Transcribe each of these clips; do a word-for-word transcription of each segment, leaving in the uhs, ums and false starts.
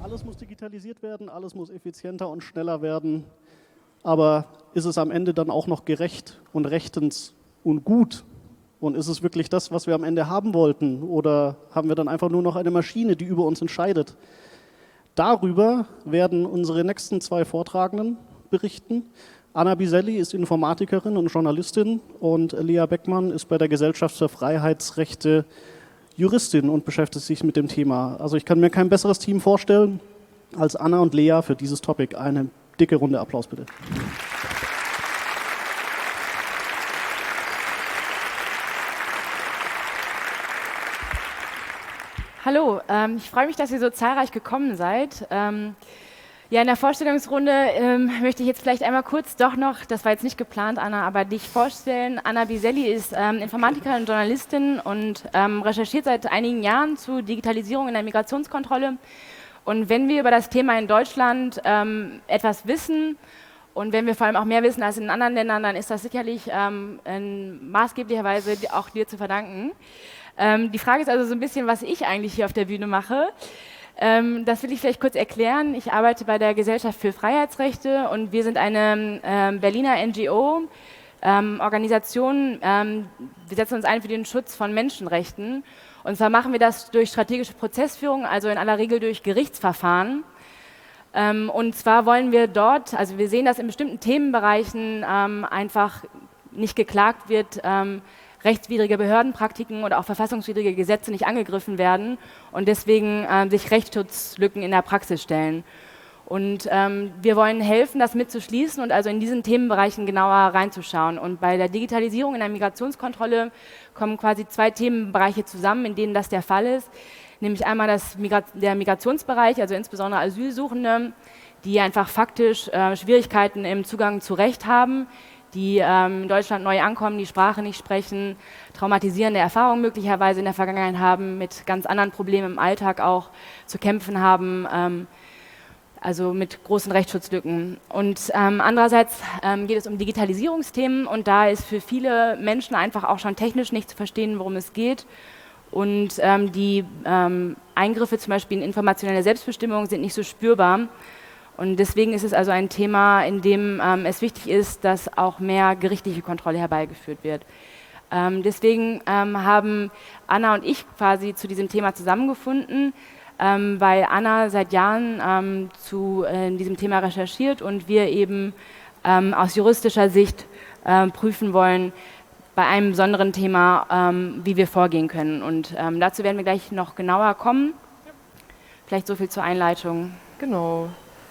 alles muss digitalisiert werden, alles muss effizienter und schneller werden. Aber ist es am Ende dann auch noch gerecht und rechtens und gut? Und ist es wirklich das, was wir am Ende haben wollten? Oder haben wir dann einfach nur noch eine Maschine, die über uns entscheidet? Darüber werden unsere nächsten zwei Vortragenden berichten. Anna Biselli ist Informatikerin und Journalistin und Lea Beckmann ist bei der Gesellschaft für Freiheitsrechte Juristin und beschäftigt sich mit dem Thema. Also ich kann mir kein besseres Team vorstellen als Anna und Lea für dieses Topic. Eine dicke Runde Applaus bitte. Hallo, ähm, ich freue mich, dass ihr so zahlreich gekommen seid. Ähm, ja, in der Vorstellungsrunde ähm, möchte ich jetzt vielleicht einmal kurz doch noch, das war jetzt nicht geplant, Anna, aber dich vorstellen. Anna Biselli ist ähm, Informatikerin und Journalistin und ähm, recherchiert seit einigen Jahren zu Digitalisierung in der Migrationskontrolle. Und wenn wir über das Thema in Deutschland ähm, etwas wissen und wenn wir vor allem auch mehr wissen als in anderen Ländern, dann ist das sicherlich ähm, in maßgeblicher Weise auch dir zu verdanken. Ähm, die Frage ist also so ein bisschen, was ich eigentlich hier auf der Bühne mache. Ähm, das will ich vielleicht kurz erklären. Ich arbeite bei der Gesellschaft für Freiheitsrechte und wir sind eine ähm, Berliner N G O, ähm, Organisation. Ähm, wir setzen uns ein für den Schutz von Menschenrechten. Und zwar machen wir das durch strategische Prozessführung, also in aller Regel durch Gerichtsverfahren. Ähm, und zwar wollen wir dort, also wir sehen, dass in bestimmten Themenbereichen ähm, einfach nicht geklagt wird, ähm, rechtswidrige Behördenpraktiken oder auch verfassungswidrige Gesetze nicht angegriffen werden und deswegen äh, sich Rechtsschutzlücken in der Praxis stellen. Und ähm, wir wollen helfen, das mitzuschließen und also in diesen Themenbereichen genauer reinzuschauen. Und bei der Digitalisierung in der Migrationskontrolle kommen quasi zwei Themenbereiche zusammen, in denen das der Fall ist. Nämlich einmal das Migra- der Migrationsbereich, also insbesondere Asylsuchende, die einfach faktisch äh, Schwierigkeiten im Zugang zu Recht haben, die ähm, in Deutschland neu ankommen, die Sprache nicht sprechen, traumatisierende Erfahrungen möglicherweise in der Vergangenheit haben, mit ganz anderen Problemen im Alltag auch zu kämpfen haben, ähm, also mit großen Rechtsschutzlücken. Und ähm, andererseits ähm, geht es um Digitalisierungsthemen und da ist für viele Menschen einfach auch schon technisch nicht zu verstehen, worum es geht. Und ähm, die ähm, Eingriffe zum Beispiel in informationelle Selbstbestimmung sind nicht so spürbar. Und deswegen ist es also ein Thema, in dem ähm, es wichtig ist, dass auch mehr gerichtliche Kontrolle herbeigeführt wird. Ähm, deswegen ähm, haben Anna und ich quasi zu diesem Thema zusammengefunden, ähm, weil Anna seit Jahren ähm, zu äh, diesem Thema recherchiert und wir eben ähm, aus juristischer Sicht äh, prüfen wollen, bei einem besonderen Thema, ähm, wie wir vorgehen können. Und ähm, dazu werden wir gleich noch genauer kommen. Vielleicht so viel zur Einleitung. Genau.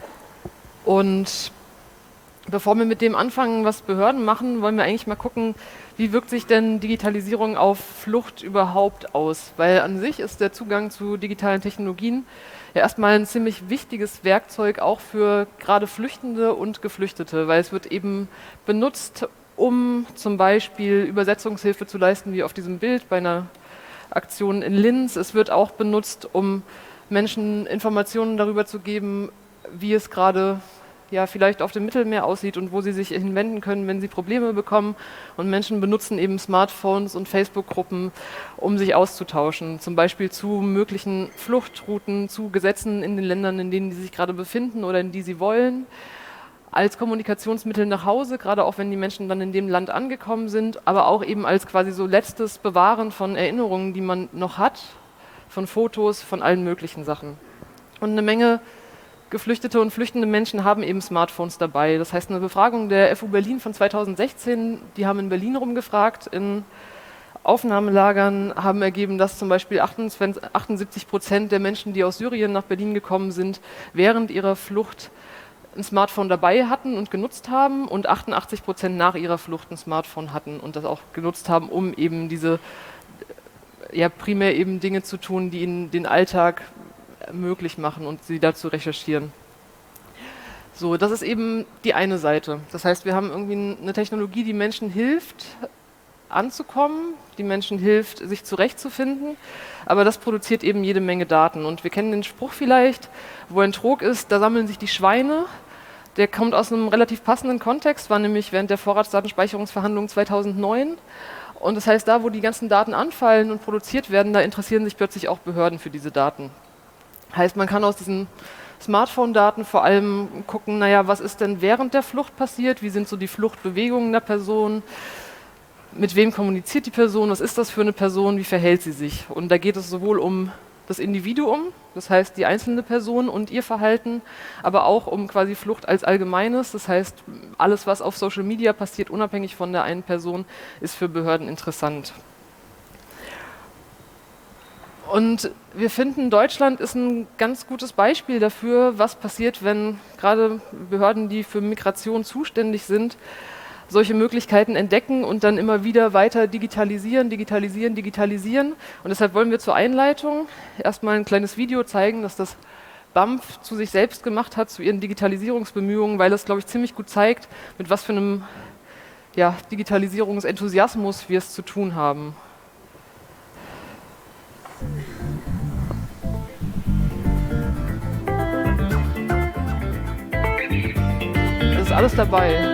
Und bevor wir mit dem anfangen, was Behörden machen, wollen wir eigentlich mal gucken, wie wirkt sich denn Digitalisierung auf Flucht überhaupt aus? Weil an sich ist der Zugang zu digitalen Technologien ja erstmal ein ziemlich wichtiges Werkzeug auch für gerade Flüchtende und Geflüchtete, weil es wird eben benutzt, um zum Beispiel Übersetzungshilfe zu leisten, wie auf diesem Bild bei einer Aktion in Linz. Es wird auch benutzt, um Menschen Informationen darüber zu geben, wie es gerade ja vielleicht auf dem Mittelmeer aussieht und wo sie sich hinwenden können, wenn sie Probleme bekommen. Und Menschen benutzen eben Smartphones und Facebook-Gruppen, um sich auszutauschen, zum Beispiel zu möglichen Fluchtrouten, zu Gesetzen in den Ländern, in denen sie sich gerade befinden oder in die sie wollen, als Kommunikationsmittel nach Hause, gerade auch wenn die Menschen dann in dem Land angekommen sind, aber auch eben als quasi so letztes Bewahren von Erinnerungen, die man noch hat, von Fotos, von allen möglichen Sachen. Und eine Menge Geflüchtete und flüchtende Menschen haben eben Smartphones dabei. Das heißt, eine Befragung der F U Berlin von zweitausendsechzehn, die haben in Berlin rumgefragt, in Aufnahmelagern haben ergeben, dass zum Beispiel achtundsiebzig Prozent der Menschen, die aus Syrien nach Berlin gekommen sind, während ihrer Flucht ein Smartphone dabei hatten und genutzt haben und achtundachtzig Prozent nach ihrer Flucht ein Smartphone hatten und das auch genutzt haben, um eben diese, ja primär eben Dinge zu tun, die ihnen den Alltag möglich machen und sie dazu recherchieren. So, das ist eben die eine Seite. Das heißt, wir haben irgendwie eine Technologie, die Menschen hilft, anzukommen, die Menschen hilft, sich zurechtzufinden, aber das produziert eben jede Menge Daten. Und wir kennen den Spruch vielleicht, wo ein Trog ist, da sammeln sich die Schweine. Der kommt aus einem relativ passenden Kontext, war nämlich während der Vorratsdatenspeicherungsverhandlungen zweitausendneun. Und das heißt, da, wo die ganzen Daten anfallen und produziert werden, da interessieren sich plötzlich auch Behörden für diese Daten. Heißt, man kann aus diesen Smartphone-Daten vor allem gucken, naja, was ist denn während der Flucht passiert, wie sind so die Fluchtbewegungen der Person, mit wem kommuniziert die Person, was ist das für eine Person, wie verhält sie sich. Und da geht es sowohl um das Individuum, das heißt die einzelne Person und ihr Verhalten, aber auch um quasi Flucht als Allgemeines, das heißt alles, was auf Social Media passiert, unabhängig von der einen Person, ist für Behörden interessant. Und wir finden, Deutschland ist ein ganz gutes Beispiel dafür, was passiert, wenn gerade Behörden, die für Migration zuständig sind, solche Möglichkeiten entdecken und dann immer wieder weiter digitalisieren, digitalisieren, digitalisieren. Und deshalb wollen wir zur Einleitung erstmal ein kleines Video zeigen, das das B A M F zu sich selbst gemacht hat, zu ihren Digitalisierungsbemühungen, weil es, glaube ich, ziemlich gut zeigt, mit was für einem ja, Digitalisierungsenthusiasmus wir es zu tun haben. Es ist alles dabei.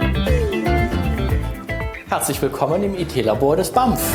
Herzlich willkommen im I T-Labor des B A M F.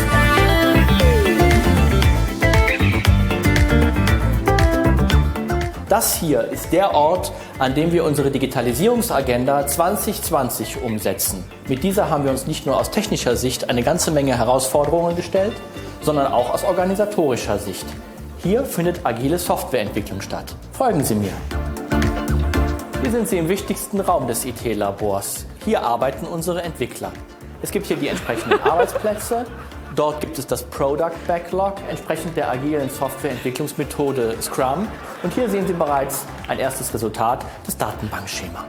Das hier ist der Ort, an dem wir unsere Digitalisierungsagenda zwanzig zwanzig umsetzen. Mit dieser haben wir uns nicht nur aus technischer Sicht eine ganze Menge Herausforderungen gestellt, sondern auch aus organisatorischer Sicht. Hier findet agile Softwareentwicklung statt. Folgen Sie mir. Hier sind Sie im wichtigsten Raum des I T-Labors. Hier arbeiten unsere Entwickler. Es gibt hier die entsprechenden Arbeitsplätze. Dort gibt es das Product Backlog, entsprechend der agilen Softwareentwicklungsmethode Scrum. Und hier sehen Sie bereits ein erstes Resultat, das Datenbankschema.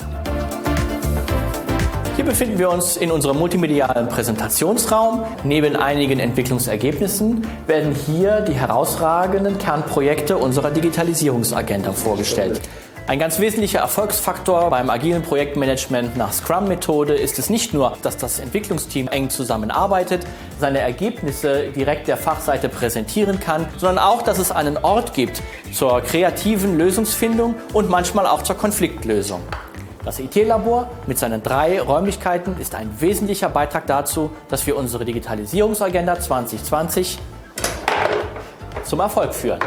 Hier befinden wir uns in unserem multimedialen Präsentationsraum. Neben einigen Entwicklungsergebnissen werden hier die herausragenden Kernprojekte unserer Digitalisierungsagenda vorgestellt. Ein ganz wesentlicher Erfolgsfaktor beim agilen Projektmanagement nach Scrum-Methode ist es nicht nur, dass das Entwicklungsteam eng zusammenarbeitet, seine Ergebnisse direkt der Fachseite präsentieren kann, sondern auch, dass es einen Ort gibt zur kreativen Lösungsfindung und manchmal auch zur Konfliktlösung. Das I T-Labor mit seinen drei Räumlichkeiten ist ein wesentlicher Beitrag dazu, dass wir unsere Digitalisierungsagenda zwanzig zwanzig zum Erfolg führen.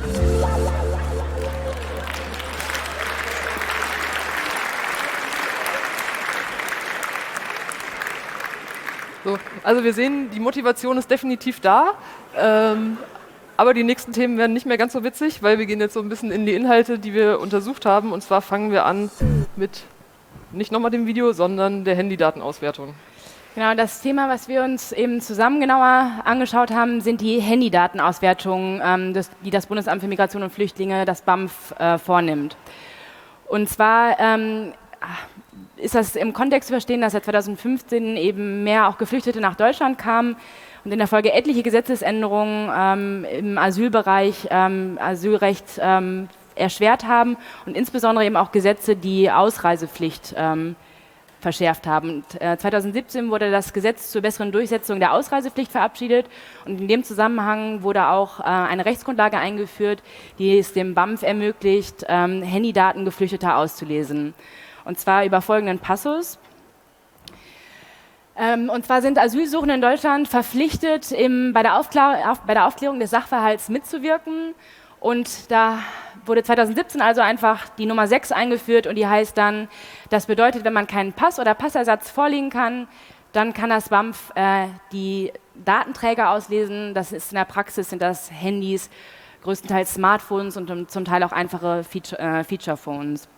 So, also wir sehen, die Motivation ist definitiv da, ähm, aber die nächsten Themen werden nicht mehr ganz so witzig, weil wir gehen jetzt so ein bisschen in die Inhalte, die wir untersucht haben. Und zwar fangen wir an mit nicht nochmal dem Video, sondern der Handydatenauswertung. Genau, das Thema, was wir uns eben zusammen genauer angeschaut haben, sind die Handydatenauswertungen, ähm, das, die das Bundesamt für Migration und Flüchtlinge, das B A M F, äh, vornimmt. Und zwar ähm, ist das im Kontext zu verstehen, dass seit zweitausendfünfzehn eben mehr auch Geflüchtete nach Deutschland kamen und in der Folge etliche Gesetzesänderungen ähm, im Asylbereich, ähm, Asylrecht ähm, erschwert haben und insbesondere eben auch Gesetze, die Ausreisepflicht ähm, verschärft haben. Und, äh, zweitausendsiebzehn wurde das Gesetz zur besseren Durchsetzung der Ausreisepflicht verabschiedet und in dem Zusammenhang wurde auch äh, eine Rechtsgrundlage eingeführt, die es dem B A M F ermöglicht, ähm, Handydaten Geflüchteter auszulesen. Und zwar über folgenden Passus. Ähm, und zwar sind Asylsuchende in Deutschland verpflichtet, im, bei, der Aufklär, auf, bei der Aufklärung des Sachverhalts mitzuwirken. Und da wurde zweitausendsiebzehn also einfach die Nummer sechs eingeführt und die heißt dann, das bedeutet, wenn man keinen Pass oder Passersatz vorlegen kann, dann kann das B A M F äh, die Datenträger auslesen. Das ist in der Praxis, sind das Handys, größtenteils Smartphones und zum Teil auch einfache Feature, äh, Feature-Phones.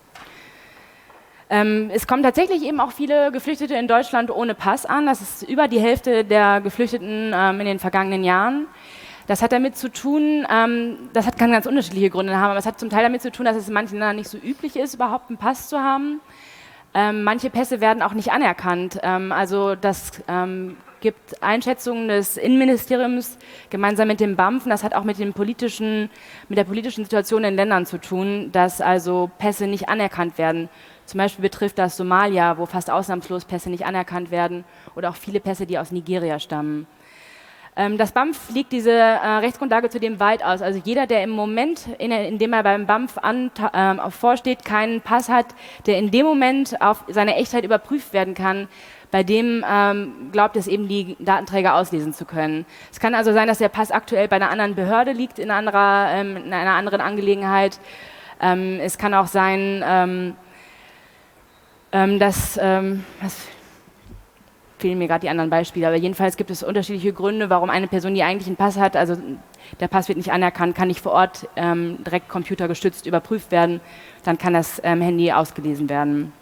Ähm, es kommen tatsächlich eben auch viele Geflüchtete in Deutschland ohne Pass an. Das ist über die Hälfte der Geflüchteten ähm, in den vergangenen Jahren. Das hat damit zu tun, ähm, das hat, kann ganz unterschiedliche Gründe haben, aber es hat zum Teil damit zu tun, dass es in manchen Ländern nicht so üblich ist, überhaupt einen Pass zu haben. Ähm, manche Pässe werden auch nicht anerkannt. Ähm, also das ähm, gibt Einschätzungen des Innenministeriums gemeinsam mit dem B A M F. Und das hat auch mit, dem politischen, mit der politischen Situation in Ländern zu tun, dass also Pässe nicht anerkannt werden. Zum Beispiel betrifft das Somalia, wo fast ausnahmslos Pässe nicht anerkannt werden, oder auch viele Pässe, die aus Nigeria stammen. Ähm, das B A M F legt diese äh, Rechtsgrundlage zudem weit aus. Also jeder, der im Moment, in, in dem er beim B A M F an, äh, vorsteht, keinen Pass hat, der in dem Moment auf seine Echtheit überprüft werden kann, bei dem ähm, glaubt es eben, die Datenträger auslesen zu können. Es kann also sein, dass der Pass aktuell bei einer anderen Behörde liegt, in, anderer, ähm, in einer anderen Angelegenheit. Ähm, es kann auch sein, ähm, ähm, dass, ähm, was fehlen mir gerade die anderen Beispiele, aber jedenfalls gibt es unterschiedliche Gründe, warum eine Person, die eigentlich einen Pass hat, also der Pass wird nicht anerkannt, kann nicht vor Ort ähm, direkt computergestützt überprüft werden, dann kann das ähm, Handy ausgelesen werden.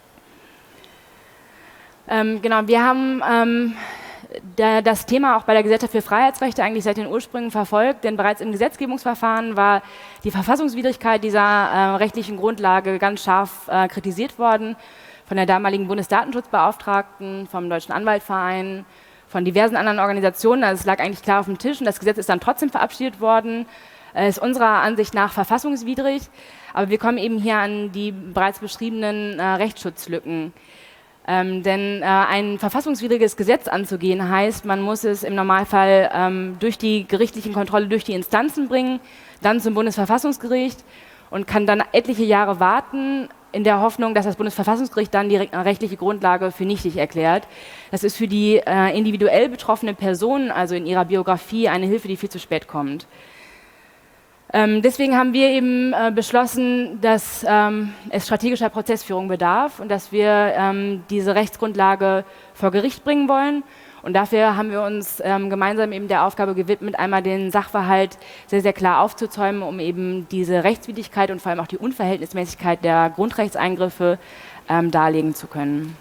Ähm, genau, wir haben ähm, da, das Thema auch bei der Gesellschaft für Freiheitsrechte eigentlich seit den Ursprüngen verfolgt, denn bereits im Gesetzgebungsverfahren war die Verfassungswidrigkeit dieser äh, rechtlichen Grundlage ganz scharf äh, kritisiert worden von der damaligen Bundesdatenschutzbeauftragten, vom Deutschen Anwaltverein, von diversen anderen Organisationen. Also es lag eigentlich klar auf dem Tisch und das Gesetz ist dann trotzdem verabschiedet worden. Es ist unserer Ansicht nach verfassungswidrig, aber wir kommen eben hier an die bereits beschriebenen äh, Rechtsschutzlücken. Ähm, denn äh, ein verfassungswidriges Gesetz anzugehen heißt, man muss es im Normalfall ähm, durch die gerichtlichen Kontrolle, durch die Instanzen bringen, dann zum Bundesverfassungsgericht und kann dann etliche Jahre warten, in der Hoffnung, dass das Bundesverfassungsgericht dann die rechtliche Grundlage für nichtig erklärt. Das ist für die äh, individuell betroffene Person, also in ihrer Biografie, eine Hilfe, die viel zu spät kommt. Ähm, deswegen haben wir eben äh, beschlossen, dass ähm, es strategischer Prozessführung bedarf und dass wir ähm, diese Rechtsgrundlage vor Gericht bringen wollen. Und dafür haben wir uns ähm, gemeinsam eben der Aufgabe gewidmet, einmal den Sachverhalt sehr, sehr klar aufzuzäumen, um eben diese Rechtswidrigkeit und vor allem auch die Unverhältnismäßigkeit der Grundrechtseingriffe ähm, darlegen zu können.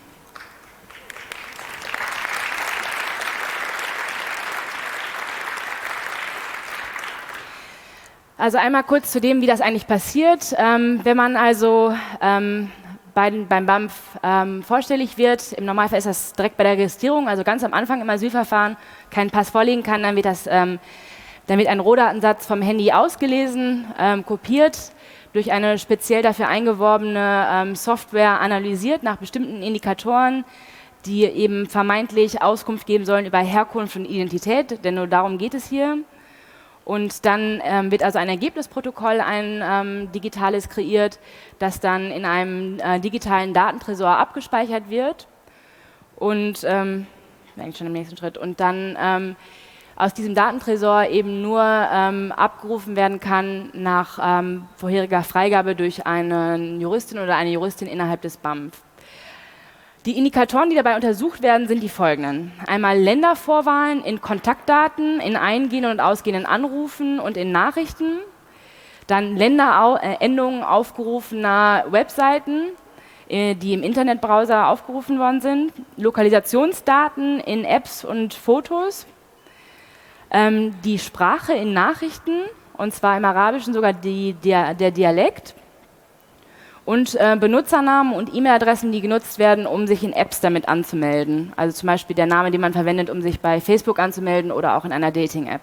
Also einmal kurz zu dem, wie das eigentlich passiert. Ähm, wenn man also ähm, bei, beim B A M F ähm, vorstellig wird, im Normalfall ist das direkt bei der Registrierung, also ganz am Anfang im Asylverfahren, keinen Pass vorlegen kann, dann wird, das, ähm, dann wird ein Rohdatensatz vom Handy ausgelesen, ähm, kopiert, durch eine speziell dafür eingeworbene ähm, Software analysiert nach bestimmten Indikatoren, die eben vermeintlich Auskunft geben sollen über Herkunft und Identität, denn nur darum geht es hier. Und dann ähm, wird also ein Ergebnisprotokoll, ein ähm, digitales kreiert, das dann in einem äh, digitalen Datentresor abgespeichert wird. Und ähm, eigentlich schon im nächsten Schritt. Und dann ähm, aus diesem Datentresor eben nur ähm, abgerufen werden kann nach ähm, vorheriger Freigabe durch eine Juristin oder eine Juristin innerhalb des B A M F. Die Indikatoren, die dabei untersucht werden, sind die folgenden. Einmal Ländervorwahlen in Kontaktdaten, in eingehenden und ausgehenden Anrufen und in Nachrichten. Dann Länderendungen aufgerufener Webseiten, die im Internetbrowser aufgerufen worden sind. Lokalisationsdaten in Apps und Fotos. Die Sprache in Nachrichten, und zwar im Arabischen sogar die, der, der Dialekt. Und äh, Benutzernamen und E-Mail-Adressen, die genutzt werden, um sich in Apps damit anzumelden. Also zum Beispiel der Name, den man verwendet, um sich bei Facebook anzumelden oder auch in einer Dating-App.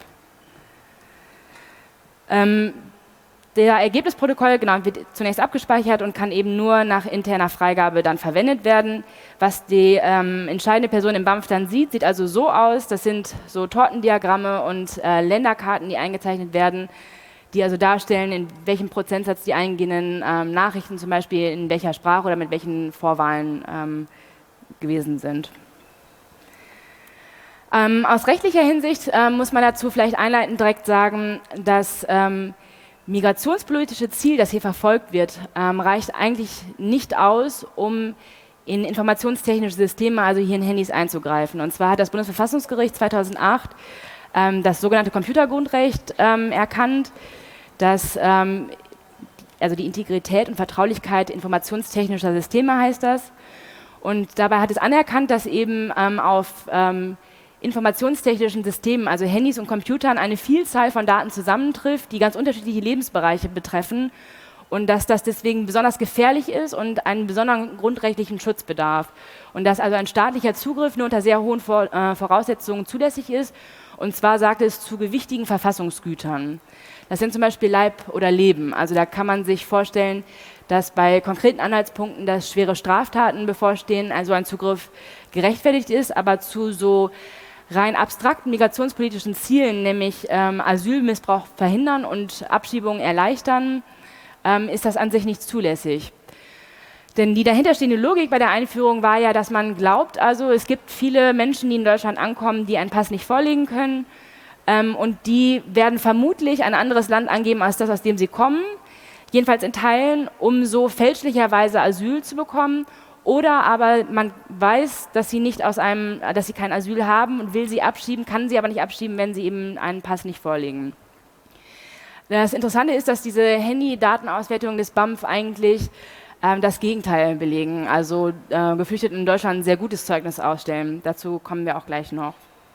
Ähm, der Ergebnisprotokoll genau, wird zunächst abgespeichert und kann eben nur nach interner Freigabe dann verwendet werden. Was die ähm, entscheidende Person im B A M F dann sieht, sieht also so aus, das sind so Tortendiagramme und äh, Länderkarten, die eingezeichnet werden, die also darstellen, in welchem Prozentsatz die eingehenden ähm, Nachrichten zum Beispiel in welcher Sprache oder mit welchen Vorwahlen ähm, gewesen sind. Ähm, aus rechtlicher Hinsicht ähm, muss man dazu vielleicht einleitend direkt sagen, dass ähm, migrationspolitische Ziel, das hier verfolgt wird, ähm, reicht eigentlich nicht aus, um in informationstechnische Systeme, also hier in Handys einzugreifen. Und zwar hat das Bundesverfassungsgericht zweitausendacht ähm, das sogenannte Computergrundrecht ähm, erkannt, dass ähm, also die Integrität und Vertraulichkeit informationstechnischer Systeme heißt das. Und dabei hat es anerkannt, dass eben ähm, auf ähm, informationstechnischen Systemen, also Handys und Computern, eine Vielzahl von Daten zusammentrifft, die ganz unterschiedliche Lebensbereiche betreffen und dass das deswegen besonders gefährlich ist und einen besonderen grundrechtlichen Schutz bedarf. Und dass also ein staatlicher Zugriff nur unter sehr hohen Vor äh, Voraussetzungen zulässig ist. Und zwar sagt es zu gewichtigen Verfassungsgütern. Das sind zum Beispiel Leib oder Leben. Also da kann man sich vorstellen, dass bei konkreten Anhaltspunkten, dass schwere Straftaten bevorstehen, also ein Zugriff gerechtfertigt ist, aber zu so rein abstrakten migrationspolitischen Zielen, nämlich ähm, Asylmissbrauch verhindern und Abschiebungen erleichtern, ähm, ist das an sich nicht zulässig. Denn die dahinterstehende Logik bei der Einführung war ja, dass man glaubt, also es gibt viele Menschen, die in Deutschland ankommen, die einen Pass nicht vorlegen können ähm, und die werden vermutlich ein anderes Land angeben als das, aus dem sie kommen. jedenfalls in Teilen, um so fälschlicherweise Asyl zu bekommen. Oder aber man weiß, dass sie nicht aus einem, dass sie kein Asyl haben und will sie abschieben, kann sie aber nicht abschieben, wenn sie eben einen Pass nicht vorlegen. Das Interessante ist, dass diese Handy-Datenauswertungen des B A M F eigentlich ähm, das Gegenteil belegen, also äh, Geflüchtete in Deutschland ein sehr gutes Zeugnis ausstellen. Dazu kommen wir auch gleich noch.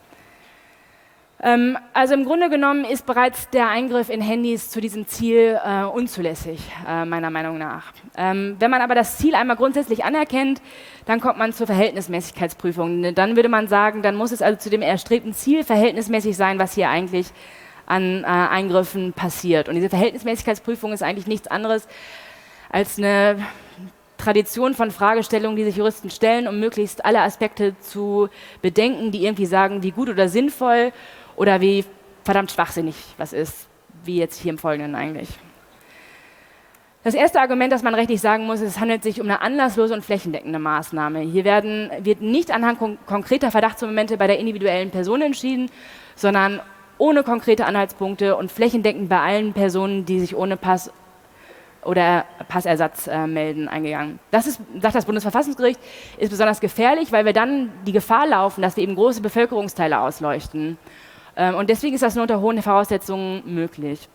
Ähm, also im Grunde genommen ist bereits der Eingriff in Handys zu diesem Ziel äh, unzulässig, äh, meiner Meinung nach. Ähm, wenn man aber das Ziel einmal grundsätzlich anerkennt, dann kommt man zur Verhältnismäßigkeitsprüfung. Dann würde man sagen, dann muss es also zu dem erstrebten Ziel verhältnismäßig sein, was hier eigentlich an äh, Eingriffen passiert. Und diese Verhältnismäßigkeitsprüfung ist eigentlich nichts anderes als eine Tradition von Fragestellungen, die sich Juristen stellen, um möglichst alle Aspekte zu bedenken, die irgendwie sagen, wie gut oder sinnvoll oder wie verdammt schwachsinnig was ist, wie jetzt hier im Folgenden eigentlich. Das erste Argument, das man rechtlich sagen muss, ist, es handelt sich um eine anlasslose und flächendeckende Maßnahme. Hier werden, wird nicht anhand kon- konkreter Verdachtsmomente bei der individuellen Person entschieden, sondern ohne konkrete Anhaltspunkte und flächendeckend bei allen Personen, die sich ohne Pass oder Passersatz äh, melden, eingegangen. Das ist, sagt das Bundesverfassungsgericht, ist besonders gefährlich, weil wir dann die Gefahr laufen, dass wir eben große Bevölkerungsteile ausleuchten. Ähm, und deswegen ist das nur unter hohen Voraussetzungen möglich.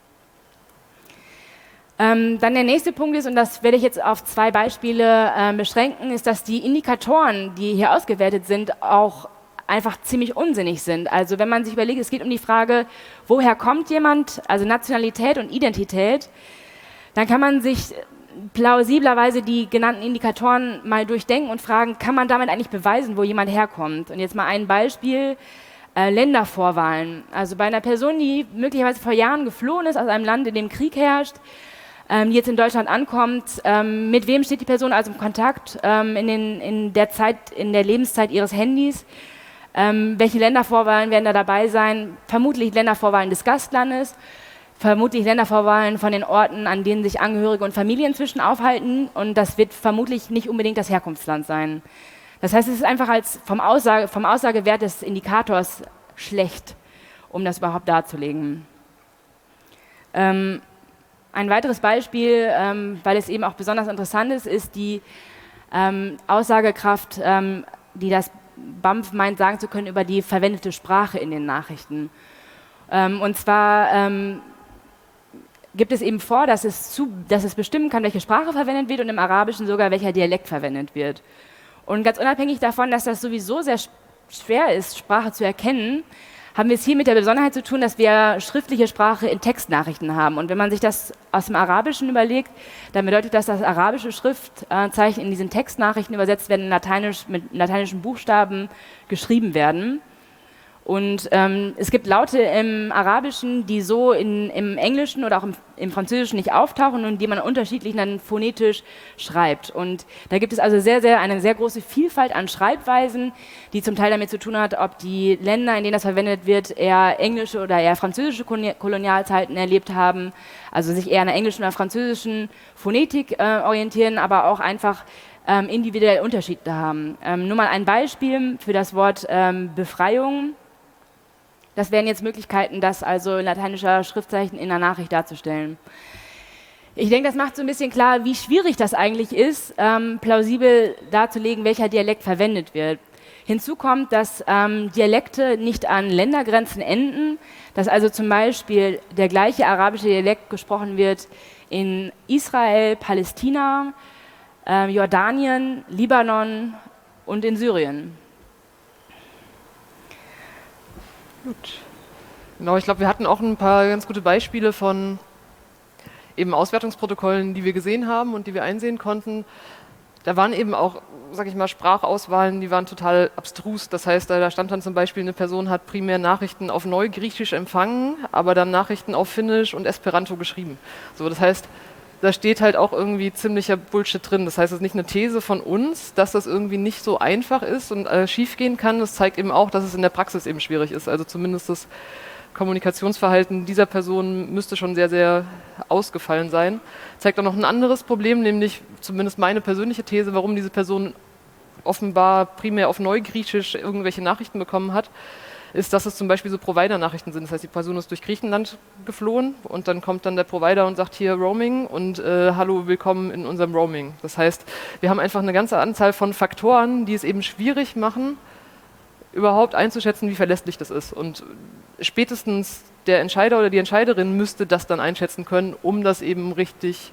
Ähm, dann der nächste Punkt ist, und das werde ich jetzt auf zwei Beispiele äh, beschränken, ist, dass die Indikatoren, die hier ausgewertet sind, auch einfach ziemlich unsinnig sind. Also wenn man sich überlegt, es geht um die Frage, woher kommt jemand, also Nationalität und Identität, dann kann man sich plausiblerweise die genannten Indikatoren mal durchdenken und fragen, kann man damit eigentlich beweisen, wo jemand herkommt? Und jetzt mal ein Beispiel, äh, Ländervorwahlen. Also bei einer Person, die möglicherweise vor Jahren geflohen ist aus einem Land, in dem Krieg herrscht, ähm, die jetzt in Deutschland ankommt, ähm, mit wem steht die Person also im Kontakt ähm, in, den, in der Zeit, in der Lebenszeit ihres Handys? Ähm, welche Ländervorwahlen werden da dabei sein? Vermutlich Ländervorwahlen des Gastlandes, vermutlich Ländervorwahlen von den Orten, an denen sich Angehörige und Familien inzwischen aufhalten, und das wird vermutlich nicht unbedingt das Herkunftsland sein. Das heißt, es ist einfach als vom, Aussage, vom Aussagewert des Indikators schlecht, um das überhaupt darzulegen. Ähm, ein weiteres Beispiel, ähm, weil es eben auch besonders interessant ist, ist die ähm, Aussagekraft, ähm, die das B A M F meint, sagen zu können über die verwendete Sprache in den Nachrichten. Ähm, und zwar ähm, gibt es eben vor, dass es, zu, dass es bestimmen kann, welche Sprache verwendet wird und im Arabischen sogar welcher Dialekt verwendet wird. Und ganz unabhängig davon, dass das sowieso sehr schwer ist, Sprache zu erkennen, haben wir es hier mit der Besonderheit zu tun, dass wir schriftliche Sprache in Textnachrichten haben. Und wenn man sich das aus dem Arabischen überlegt, dann bedeutet das, dass arabische Schriftzeichen in diesen Textnachrichten übersetzt werden, in Lateinisch, mit lateinischen Buchstaben geschrieben werden. Und ähm, es gibt Laute im Arabischen, die so in, im Englischen oder auch im, im Französischen nicht auftauchen und die man unterschiedlich dann phonetisch schreibt. Und da gibt es also sehr, sehr, eine sehr große Vielfalt an Schreibweisen, die zum Teil damit zu tun hat, ob die Länder, in denen das verwendet wird, eher englische oder eher französische Kolonialzeiten erlebt haben, also sich eher an der englischen oder französischen Phonetik äh, orientieren, aber auch einfach ähm, individuell Unterschiede haben. Ähm, nur mal ein Beispiel für das Wort ähm, Befreiung. Das wären jetzt Möglichkeiten, das also in lateinischer Schriftzeichen in der Nachricht darzustellen. Ich denke, das macht so ein bisschen klar, wie schwierig das eigentlich ist, ähm, plausibel darzulegen, welcher Dialekt verwendet wird. Hinzu kommt, dass ähm, Dialekte nicht an Ländergrenzen enden, dass also zum Beispiel der gleiche arabische Dialekt gesprochen wird in Israel, Palästina, äh, Jordanien, Libanon und in Syrien. Gut. Genau, ich glaube, wir hatten auch ein paar ganz gute Beispiele von eben Auswertungsprotokollen, die wir gesehen haben und die wir einsehen konnten. Da waren eben auch, sag ich mal, Sprachauswahlen, die waren total abstrus. Das heißt, da stand dann zum Beispiel, eine Person hat primär Nachrichten auf Neugriechisch empfangen, aber dann Nachrichten auf Finnisch und Esperanto geschrieben. So, das heißt, da steht halt auch irgendwie ziemlicher Bullshit drin. Das heißt, es ist nicht eine These von uns, dass das irgendwie nicht so einfach ist und äh, schiefgehen kann. Das zeigt eben auch, dass es in der Praxis eben schwierig ist. Also zumindest das Kommunikationsverhalten dieser Person müsste schon sehr, sehr ausgefallen sein. Zeigt auch noch ein anderes Problem, nämlich zumindest meine persönliche These, warum diese Person offenbar primär auf Neugriechisch irgendwelche Nachrichten bekommen hat. ist, dass es zum Beispiel so Provider-Nachrichten sind. Das heißt, die Person ist durch Griechenland geflohen und dann kommt dann der Provider und sagt hier Roaming und äh, hallo, willkommen in unserem Roaming. Das heißt, wir haben einfach eine ganze Anzahl von Faktoren, die es eben schwierig machen, überhaupt einzuschätzen, wie verlässlich das ist. Und spätestens der Entscheider oder die Entscheiderin müsste das dann einschätzen können, um das eben richtig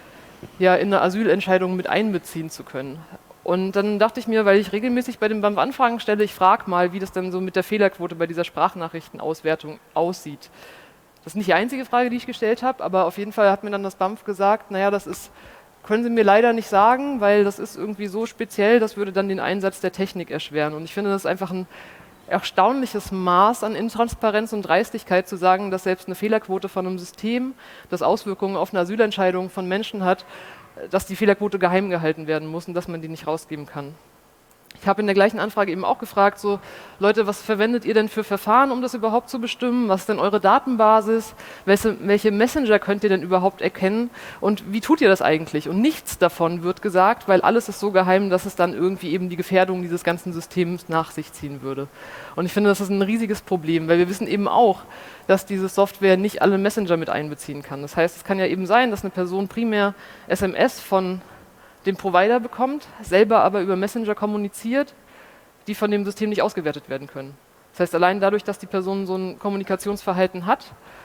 ja, in eine Asylentscheidung mit einbeziehen zu können. Und dann dachte ich mir, weil ich regelmäßig bei dem B A M F Anfragen stelle, ich frage mal, wie das dann so mit der Fehlerquote bei dieser Sprachnachrichtenauswertung aussieht. Das ist nicht die einzige Frage, die ich gestellt habe, aber auf jeden Fall hat mir dann das B A M F gesagt, naja, das ist, können Sie mir leider nicht sagen, weil das ist irgendwie so speziell, das würde dann den Einsatz der Technik erschweren. Und ich finde, das ist einfach ein erstaunliches Maß an Intransparenz und Dreistigkeit zu sagen, dass selbst eine Fehlerquote von einem System, das Auswirkungen auf eine Asylentscheidung von Menschen hat, dass die Fehlerquote geheim gehalten werden muss und dass man die nicht rausgeben kann. Ich habe in der gleichen Anfrage eben auch gefragt, so Leute, was verwendet ihr denn für Verfahren, um das überhaupt zu bestimmen? Was ist denn eure Datenbasis? Welche, welche Messenger könnt ihr denn überhaupt erkennen? Und wie tut ihr das eigentlich? Und nichts davon wird gesagt, weil alles ist so geheim, dass es dann irgendwie eben die Gefährdung dieses ganzen Systems nach sich ziehen würde. Und ich finde, das ist ein riesiges Problem, weil wir wissen eben auch, dass diese Software nicht alle Messenger mit einbeziehen kann. Das heißt, es kann ja eben sein, dass eine Person primär S M S von den Provider bekommt, selber aber über Messenger kommuniziert, die von dem System nicht ausgewertet werden können. Das heißt, allein dadurch, dass die Person so ein Kommunikationsverhalten hat,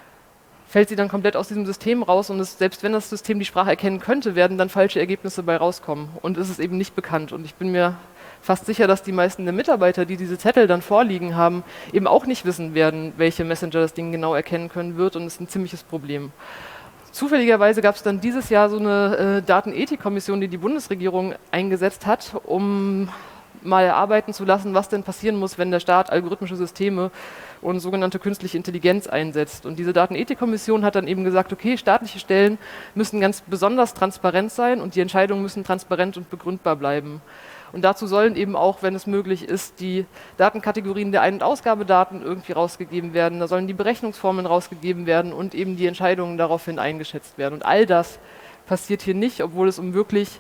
fällt sie dann komplett aus diesem System raus und es, selbst wenn das System die Sprache erkennen könnte, werden dann falsche Ergebnisse bei rauskommen. Und es ist eben nicht bekannt. Und ich bin mir fast sicher, dass die meisten der Mitarbeiter, die diese Zettel dann vorliegen haben, eben auch nicht wissen werden, welche Messenger das Ding genau erkennen können wird. Und es ist ein ziemliches Problem. Zufälligerweise gab es dann dieses Jahr so eine äh, Datenethikkommission, die die Bundesregierung eingesetzt hat, um mal erarbeiten zu lassen, was denn passieren muss, wenn der Staat algorithmische Systeme und sogenannte künstliche Intelligenz einsetzt. Und diese Datenethikkommission hat dann eben gesagt, okay, staatliche Stellen müssen ganz besonders transparent sein und die Entscheidungen müssen transparent und begründbar bleiben. Und dazu sollen eben auch, wenn es möglich ist, die Datenkategorien der Ein- und Ausgabedaten irgendwie rausgegeben werden. Da sollen die Berechnungsformeln rausgegeben werden und eben die Entscheidungen daraufhin eingeschätzt werden. Und all das passiert hier nicht, obwohl es um wirklich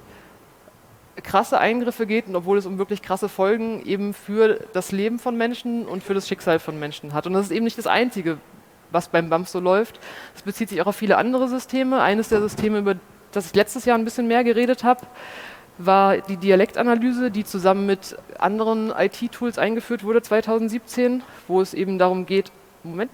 krasse Eingriffe geht und obwohl es um wirklich krasse Folgen eben für das Leben von Menschen und für das Schicksal von Menschen hat. Und das ist eben nicht das Einzige, was beim B A M F so läuft. Es bezieht sich auch auf viele andere Systeme. Eines der Systeme, über das ich letztes Jahr ein bisschen mehr geredet habe, war die Dialektanalyse, die zusammen mit anderen I T-Tools eingeführt wurde zweitausendsiebzehn, wo es eben darum geht, Moment,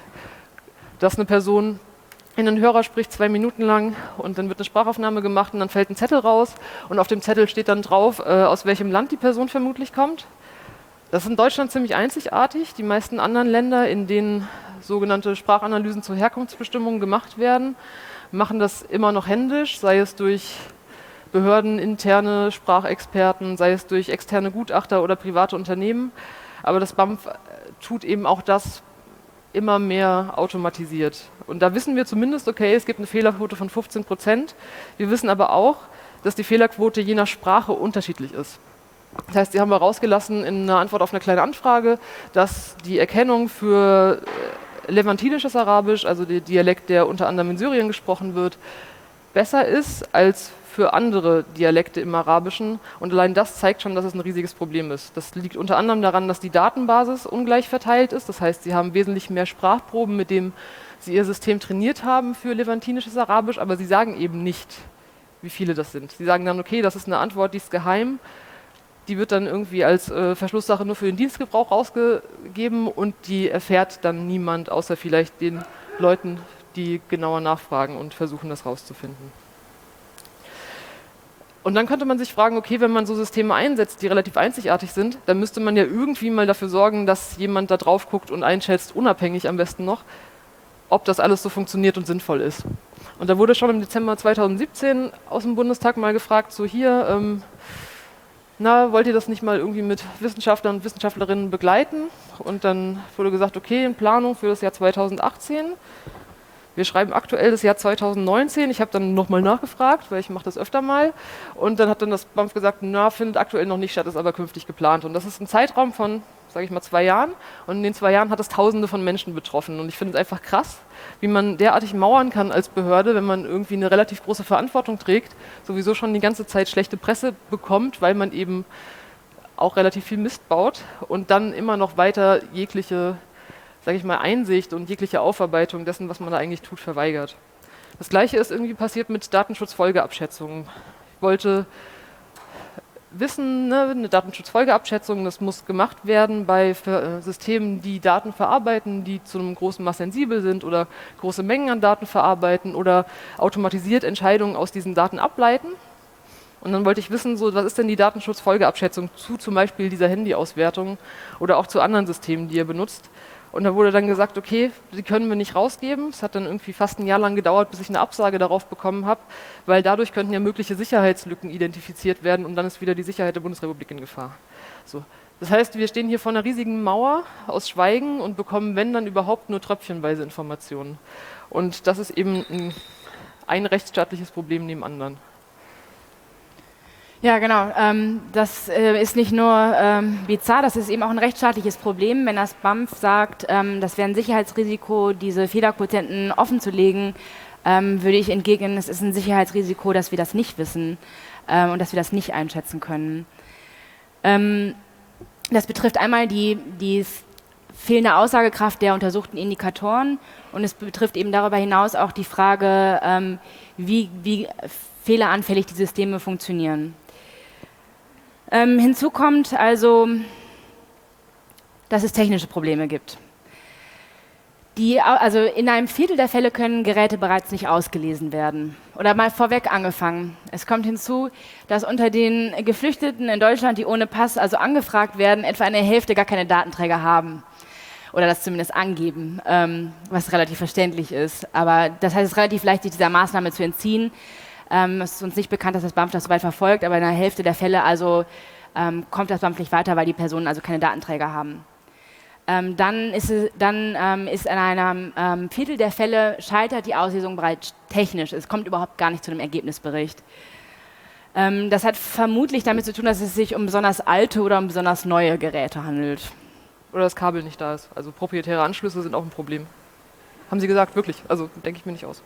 dass eine Person in einen Hörer spricht, zwei Minuten lang, und dann wird eine Sprachaufnahme gemacht und dann fällt ein Zettel raus und auf dem Zettel steht dann drauf, äh, aus welchem Land die Person vermutlich kommt. Das ist in Deutschland ziemlich einzigartig. Die meisten anderen Länder, in denen sogenannte Sprachanalysen zur Herkunftsbestimmung gemacht werden, machen das immer noch händisch, sei es durch Behörden, interne Sprachexperten, sei es durch externe Gutachter oder private Unternehmen. Aber das B A M F tut eben auch das immer mehr automatisiert. Und da wissen wir zumindest, okay, es gibt eine Fehlerquote von fünfzehn Prozent. Wir wissen aber auch, dass die Fehlerquote je nach Sprache unterschiedlich ist. Das heißt, Sie haben wir rausgelassen in einer Antwort auf eine kleine Anfrage, dass die Erkennung für levantinisches Arabisch, also der Dialekt, der unter anderem in Syrien gesprochen wird, besser ist als für andere Dialekte im Arabischen. Und allein das zeigt schon, dass es ein riesiges Problem ist. Das liegt unter anderem daran, dass die Datenbasis ungleich verteilt ist. Das heißt, Sie haben wesentlich mehr Sprachproben, mit denen Sie Ihr System trainiert haben für levantinisches Arabisch, aber Sie sagen eben nicht, wie viele das sind. Sie sagen dann, okay, das ist eine Antwort, die ist geheim. Die wird dann irgendwie als äh, Verschlusssache nur für den Dienstgebrauch rausgegeben und die erfährt dann niemand, außer vielleicht den Leuten, die genauer nachfragen und versuchen, das rauszufinden. Und dann könnte man sich fragen, okay, wenn man so Systeme einsetzt, die relativ einzigartig sind, dann müsste man ja irgendwie mal dafür sorgen, dass jemand da drauf guckt und einschätzt, unabhängig am besten noch, ob das alles so funktioniert und sinnvoll ist. Und da wurde schon im Dezember zweitausendsiebzehn aus dem Bundestag mal gefragt, so hier, ähm, na, wollt ihr das nicht mal irgendwie mit Wissenschaftlern und Wissenschaftlerinnen begleiten? Und dann wurde gesagt, okay, in Planung für das Jahr zweitausendachtzehn. Wir schreiben aktuell das Jahr zweitausendneunzehn. Ich habe dann nochmal nachgefragt, weil ich mache das öfter mal. Und dann hat dann das B A M F gesagt, na, findet aktuell noch nicht statt, ist aber künftig geplant. Und das ist ein Zeitraum von, sage ich mal, zwei Jahren. Und in den zwei Jahren hat es Tausende von Menschen betroffen. Und ich finde es einfach krass, wie man derartig mauern kann als Behörde, wenn man irgendwie eine relativ große Verantwortung trägt, sowieso schon die ganze Zeit schlechte Presse bekommt, weil man eben auch relativ viel Mist baut und dann immer noch weiter jegliche, sage ich mal, Einsicht und jegliche Aufarbeitung dessen, was man da eigentlich tut, verweigert. Das Gleiche ist irgendwie passiert mit Datenschutzfolgeabschätzungen. Ich wollte wissen, ne, eine Datenschutzfolgeabschätzung, das muss gemacht werden bei äh, Systemen, die Daten verarbeiten, die zu einem großen Maß sensibel sind oder große Mengen an Daten verarbeiten oder automatisiert Entscheidungen aus diesen Daten ableiten. Und dann wollte ich wissen, so, was ist denn die Datenschutzfolgeabschätzung zu zum Beispiel dieser Handyauswertung oder auch zu anderen Systemen, die ihr benutzt. Und da wurde dann gesagt, okay, die können wir nicht rausgeben. Es hat dann irgendwie fast ein Jahr lang gedauert, bis ich eine Absage darauf bekommen habe, weil dadurch könnten ja mögliche Sicherheitslücken identifiziert werden und dann ist wieder die Sicherheit der Bundesrepublik in Gefahr. So. Das heißt, wir stehen hier vor einer riesigen Mauer aus Schweigen und bekommen, wenn dann überhaupt, nur tröpfchenweise Informationen. Und das ist eben ein, ein rechtsstaatliches Problem neben anderen. Ja, genau. Ähm, das äh, ist nicht nur ähm, bizarr, das ist eben auch ein rechtsstaatliches Problem. Wenn das B A M F sagt, ähm, das wäre ein Sicherheitsrisiko, diese Fehlerquotienten offen zu legen, ähm, würde ich entgegnen, es ist ein Sicherheitsrisiko, dass wir das nicht wissen ähm, und dass wir das nicht einschätzen können. Ähm, das betrifft einmal die, die fehlende Aussagekraft der untersuchten Indikatoren und es betrifft eben darüber hinaus auch die Frage, ähm, wie, wie fehleranfällig die Systeme funktionieren. Ähm, hinzu kommt also, dass es technische Probleme gibt. Die, also in einem Viertel der Fälle können Geräte bereits nicht ausgelesen werden. Oder mal vorweg angefangen. Es kommt hinzu, dass unter den Geflüchteten in Deutschland, die ohne Pass also angefragt werden, etwa eine Hälfte gar keine Datenträger haben. Oder das zumindest angeben, ähm, was relativ verständlich ist. Aber das heißt, es ist relativ leicht, sich dieser Maßnahme zu entziehen. Ähm, es ist uns nicht bekannt, dass das B A M F das so weit verfolgt, aber in der Hälfte der Fälle also ähm, kommt das B A M F nicht weiter, weil die Personen also keine Datenträger haben. Ähm, dann ist, es, dann, ähm, ist in einem ähm, Viertel der Fälle scheitert die Auslesung bereits technisch. Es kommt überhaupt gar nicht zu einem Ergebnisbericht. Ähm, das hat vermutlich damit zu tun, dass es sich um besonders alte oder um besonders neue Geräte handelt. Oder das Kabel nicht da ist. Also proprietäre Anschlüsse sind auch ein Problem. Haben Sie gesagt, wirklich. Also denke ich mir nicht aus.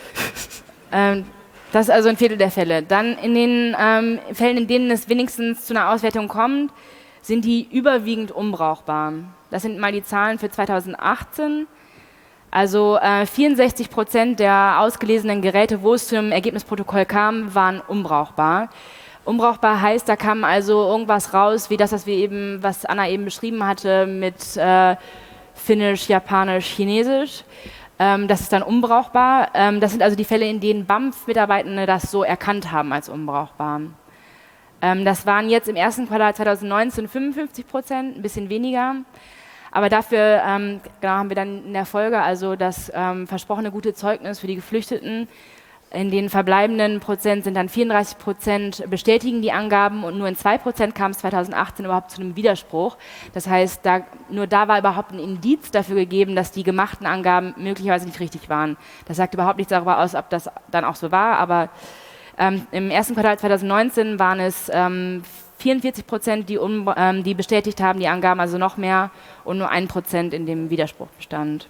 ähm, Das ist also ein Viertel der Fälle. Dann in den ähm, Fällen, in denen es wenigstens zu einer Auswertung kommt, sind die überwiegend unbrauchbar. Das sind mal die Zahlen für zweitausendachtzehn. Also äh, vierundsechzig Prozent der ausgelesenen Geräte, wo es zu einem Ergebnisprotokoll kam, waren unbrauchbar. Unbrauchbar heißt, da kam also irgendwas raus, wie das, was wir eben, was Anna eben beschrieben hatte, mit äh, Finnisch, Japanisch, Chinesisch. Das ist dann unbrauchbar. Das sind also die Fälle, in denen B A M F-Mitarbeitende das so erkannt haben als unbrauchbar. Das waren jetzt im ersten Quartal zweitausendneunzehn fünfundfünfzig Prozent, ein bisschen weniger. Aber dafür genau, haben wir dann in der Folge also das versprochene gute Zeugnis für die Geflüchteten. In den verbleibenden Prozent sind dann vierunddreißig Prozent bestätigen die Angaben und nur in zwei Prozent kam es zweitausendachtzehn überhaupt zu einem Widerspruch. Das heißt, da, nur da war überhaupt ein Indiz dafür gegeben, dass die gemachten Angaben möglicherweise nicht richtig waren. Das sagt überhaupt nichts darüber aus, ob das dann auch so war, aber ähm, im ersten Quartal zweitausendneunzehn waren es ähm, vierundvierzig Prozent, die, um, ähm, die bestätigt haben, die Angaben, also noch mehr, und nur ein Prozent in dem Widerspruch bestand.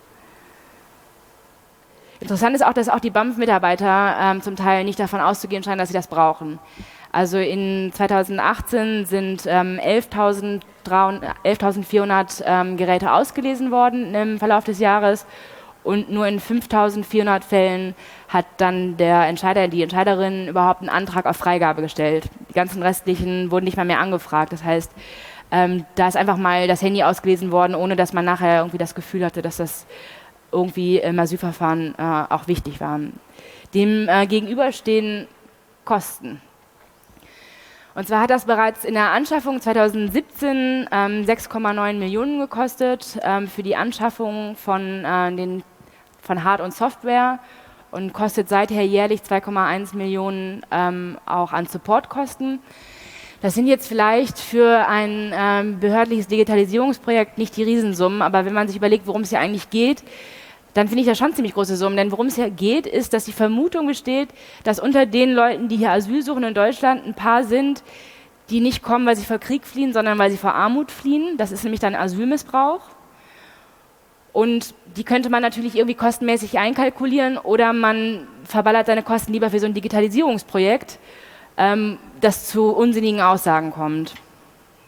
Interessant ist auch, dass auch die B A M F-Mitarbeiter ähm, zum Teil nicht davon auszugehen scheinen, dass sie das brauchen. Also in zweitausendachtzehn sind ähm, elftausendvierhundert ähm, Geräte ausgelesen worden im Verlauf des Jahres und nur in fünftausendvierhundert Fällen hat dann der Entscheider, die Entscheiderin überhaupt einen Antrag auf Freigabe gestellt. Die ganzen restlichen wurden nicht mal mehr angefragt. Das heißt, ähm, da ist einfach mal das Handy ausgelesen worden, ohne dass man nachher irgendwie das Gefühl hatte, dass das irgendwie im Asylverfahren äh, auch wichtig waren. Dem äh, gegenüber stehen Kosten. Und zwar hat das bereits in der Anschaffung zweitausendsiebzehn ähm, sechs Komma neun Millionen gekostet ähm, für die Anschaffung von, äh, den, von Hard- und Software und kostet seither jährlich zwei Komma eins Millionen ähm, auch an Supportkosten. Das sind jetzt vielleicht für ein ähm, behördliches Digitalisierungsprojekt nicht die Riesensummen, aber wenn man sich überlegt, worum es hier eigentlich geht, dann finde ich das schon ziemlich große Summen. Denn worum es hier geht, ist, dass die Vermutung besteht, dass unter den Leuten, die hier Asyl suchen in Deutschland, ein paar sind, die nicht kommen, weil sie vor Krieg fliehen, sondern weil sie vor Armut fliehen. Das ist nämlich dann Asylmissbrauch. Und die könnte man natürlich irgendwie kostenmäßig einkalkulieren oder man verballert seine Kosten lieber für so ein Digitalisierungsprojekt, ähm, das zu unsinnigen Aussagen kommt.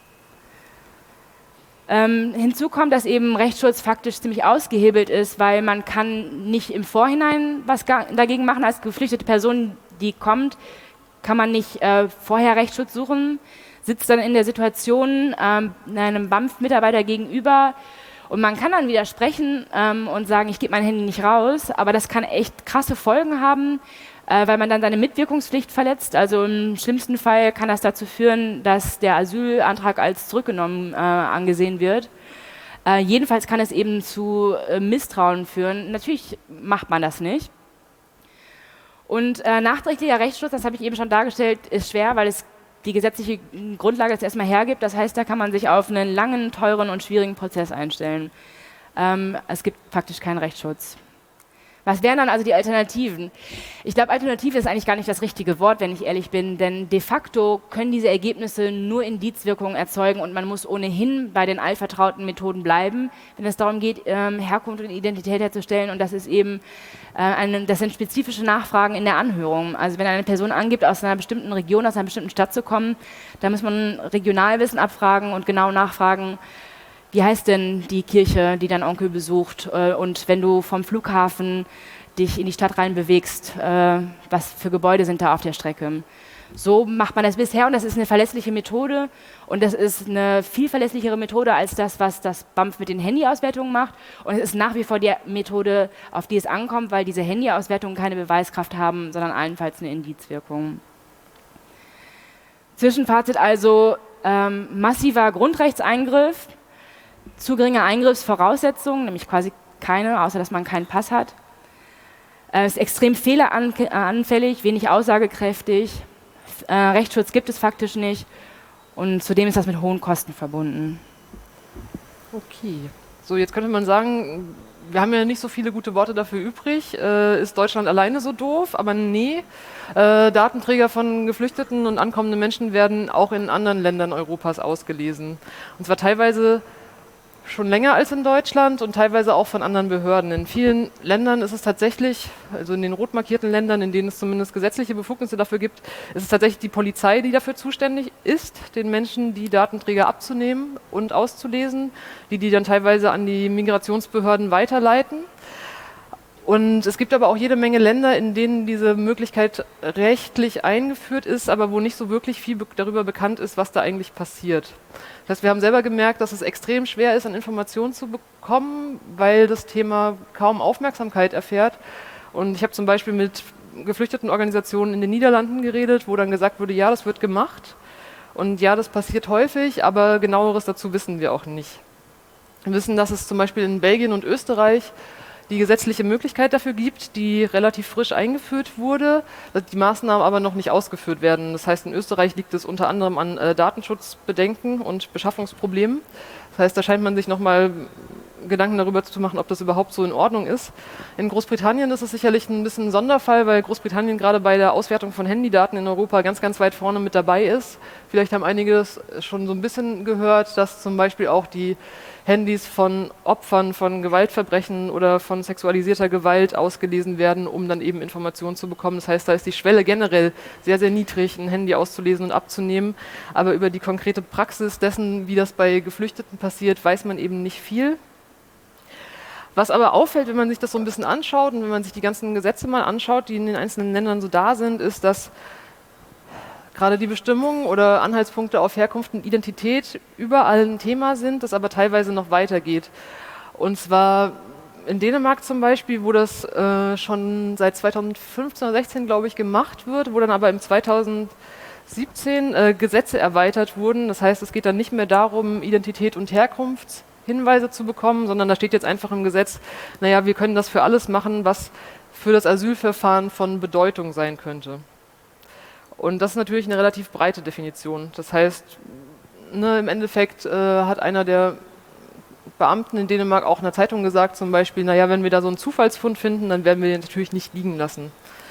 Ähm, hinzu kommt, dass eben Rechtsschutz faktisch ziemlich ausgehebelt ist, weil man kann nicht im Vorhinein was dagegen machen. Als geflüchtete Person, die kommt, kann man nicht äh, vorher Rechtsschutz suchen, sitzt dann in der Situation ähm, einem B A M F-Mitarbeiter gegenüber und man kann dann widersprechen ähm, und sagen, ich gebe mein Handy nicht raus, aber das kann echt krasse Folgen haben, äh, weil man dann seine Mitwirkungspflicht verletzt. Also im schlimmsten Fall kann das dazu führen, dass der Asylantrag als zurückgenommen äh, angesehen wird. Äh, jedenfalls kann es eben zu äh, Misstrauen führen. Natürlich macht man das nicht. Und äh, nachträglicher Rechtsschutz, das habe ich eben schon dargestellt, ist schwer, weil es die gesetzliche Grundlage das erstmal hergibt. Das heißt, da kann man sich auf einen langen, teuren und schwierigen Prozess einstellen. Ähm, es gibt faktisch keinen Rechtsschutz. Was wären dann also die Alternativen? Ich glaube, Alternative ist eigentlich gar nicht das richtige Wort, wenn ich ehrlich bin, denn de facto können diese Ergebnisse nur Indizwirkungen erzeugen und man muss ohnehin bei den altvertrauten Methoden bleiben, wenn es darum geht, ähm, Herkunft und Identität herzustellen, und das ist eben äh, eine, das sind spezifische Nachfragen in der Anhörung. Also wenn eine Person angibt, aus einer bestimmten Region, aus einer bestimmten Stadt zu kommen, dann muss man Regionalwissen abfragen und genau nachfragen, wie heißt denn die Kirche, die dein Onkel besucht? Und wenn du vom Flughafen dich in die Stadt rein bewegst, was für Gebäude sind da auf der Strecke? So macht man das bisher und das ist eine verlässliche Methode und das ist eine viel verlässlichere Methode als das, was das B A M F mit den Handyauswertungen macht, und es ist nach wie vor die Methode, auf die es ankommt, weil diese Handyauswertungen keine Beweiskraft haben, sondern allenfalls eine Indizwirkung. Zwischenfazit also, ähm, massiver Grundrechtseingriff, zu geringe Eingriffsvoraussetzungen, nämlich quasi keine, außer dass man keinen Pass hat. Es äh, ist extrem fehleranfällig, wenig aussagekräftig. Äh, Rechtsschutz gibt es faktisch nicht. Und zudem ist das mit hohen Kosten verbunden. Okay. So, jetzt könnte man sagen, wir haben ja nicht so viele gute Worte dafür übrig. Äh, ist Deutschland alleine so doof? Aber nee. Äh, Datenträger von Geflüchteten und ankommenden Menschen werden auch in anderen Ländern Europas ausgelesen. Und zwar teilweise schon länger als in Deutschland und teilweise auch von anderen Behörden. In vielen Ländern ist es tatsächlich, also in den rot markierten Ländern, in denen es zumindest gesetzliche Befugnisse dafür gibt, ist es tatsächlich die Polizei, die dafür zuständig ist, den Menschen die Datenträger abzunehmen und auszulesen, die die dann teilweise an die Migrationsbehörden weiterleiten. Und es gibt aber auch jede Menge Länder, in denen diese Möglichkeit rechtlich eingeführt ist, aber wo nicht so wirklich viel darüber bekannt ist, was da eigentlich passiert. Das heißt, wir haben selber gemerkt, dass es extrem schwer ist, an Informationen zu bekommen, weil das Thema kaum Aufmerksamkeit erfährt. Und ich habe zum Beispiel mit geflüchteten Organisationen in den Niederlanden geredet, wo dann gesagt wurde, ja, das wird gemacht. Und ja, das passiert häufig, aber genaueres dazu wissen wir auch nicht. Wir wissen, dass es zum Beispiel in Belgien und Österreich die gesetzliche Möglichkeit dafür gibt, die relativ frisch eingeführt wurde, dass die Maßnahmen aber noch nicht ausgeführt werden. Das heißt, in Österreich liegt es unter anderem an äh, Datenschutzbedenken und Beschaffungsproblemen. Das heißt, da scheint man sich nochmal Gedanken darüber zu machen, ob das überhaupt so in Ordnung ist. In Großbritannien ist es sicherlich ein bisschen ein Sonderfall, weil Großbritannien gerade bei der Auswertung von Handydaten in Europa ganz, ganz weit vorne mit dabei ist. Vielleicht haben einige das schon so ein bisschen gehört, dass zum Beispiel auch die Handys von Opfern von Gewaltverbrechen oder von sexualisierter Gewalt ausgelesen werden, um dann eben Informationen zu bekommen. Das heißt, da ist die Schwelle generell sehr, sehr niedrig, ein Handy auszulesen und abzunehmen. Aber über die konkrete Praxis dessen, wie das bei Geflüchteten passiert, weiß man eben nicht viel. Was aber auffällt, wenn man sich das so ein bisschen anschaut und wenn man sich die ganzen Gesetze mal anschaut, die in den einzelnen Ländern so da sind, ist, dass gerade die Bestimmungen oder Anhaltspunkte auf Herkunft und Identität überall ein Thema sind, das aber teilweise noch weitergeht. Und zwar in Dänemark zum Beispiel, wo das äh, schon seit zweitausendfünfzehn oder sechzehn, glaube ich, gemacht wird, wo dann aber im zweitausendsiebzehn äh, Gesetze erweitert wurden. Das heißt, es geht dann nicht mehr darum, Identität und Herkunftshinweise zu bekommen, sondern da steht jetzt einfach im Gesetz, naja, wir können das für alles machen, was für das Asylverfahren von Bedeutung sein könnte. Und das ist natürlich eine relativ breite Definition. Das heißt, ne, im Endeffekt äh, hat einer der Beamten in Dänemark auch in der Zeitung gesagt, zum Beispiel, naja, wenn wir da so einen Zufallsfund finden, dann werden wir den natürlich nicht liegen lassen.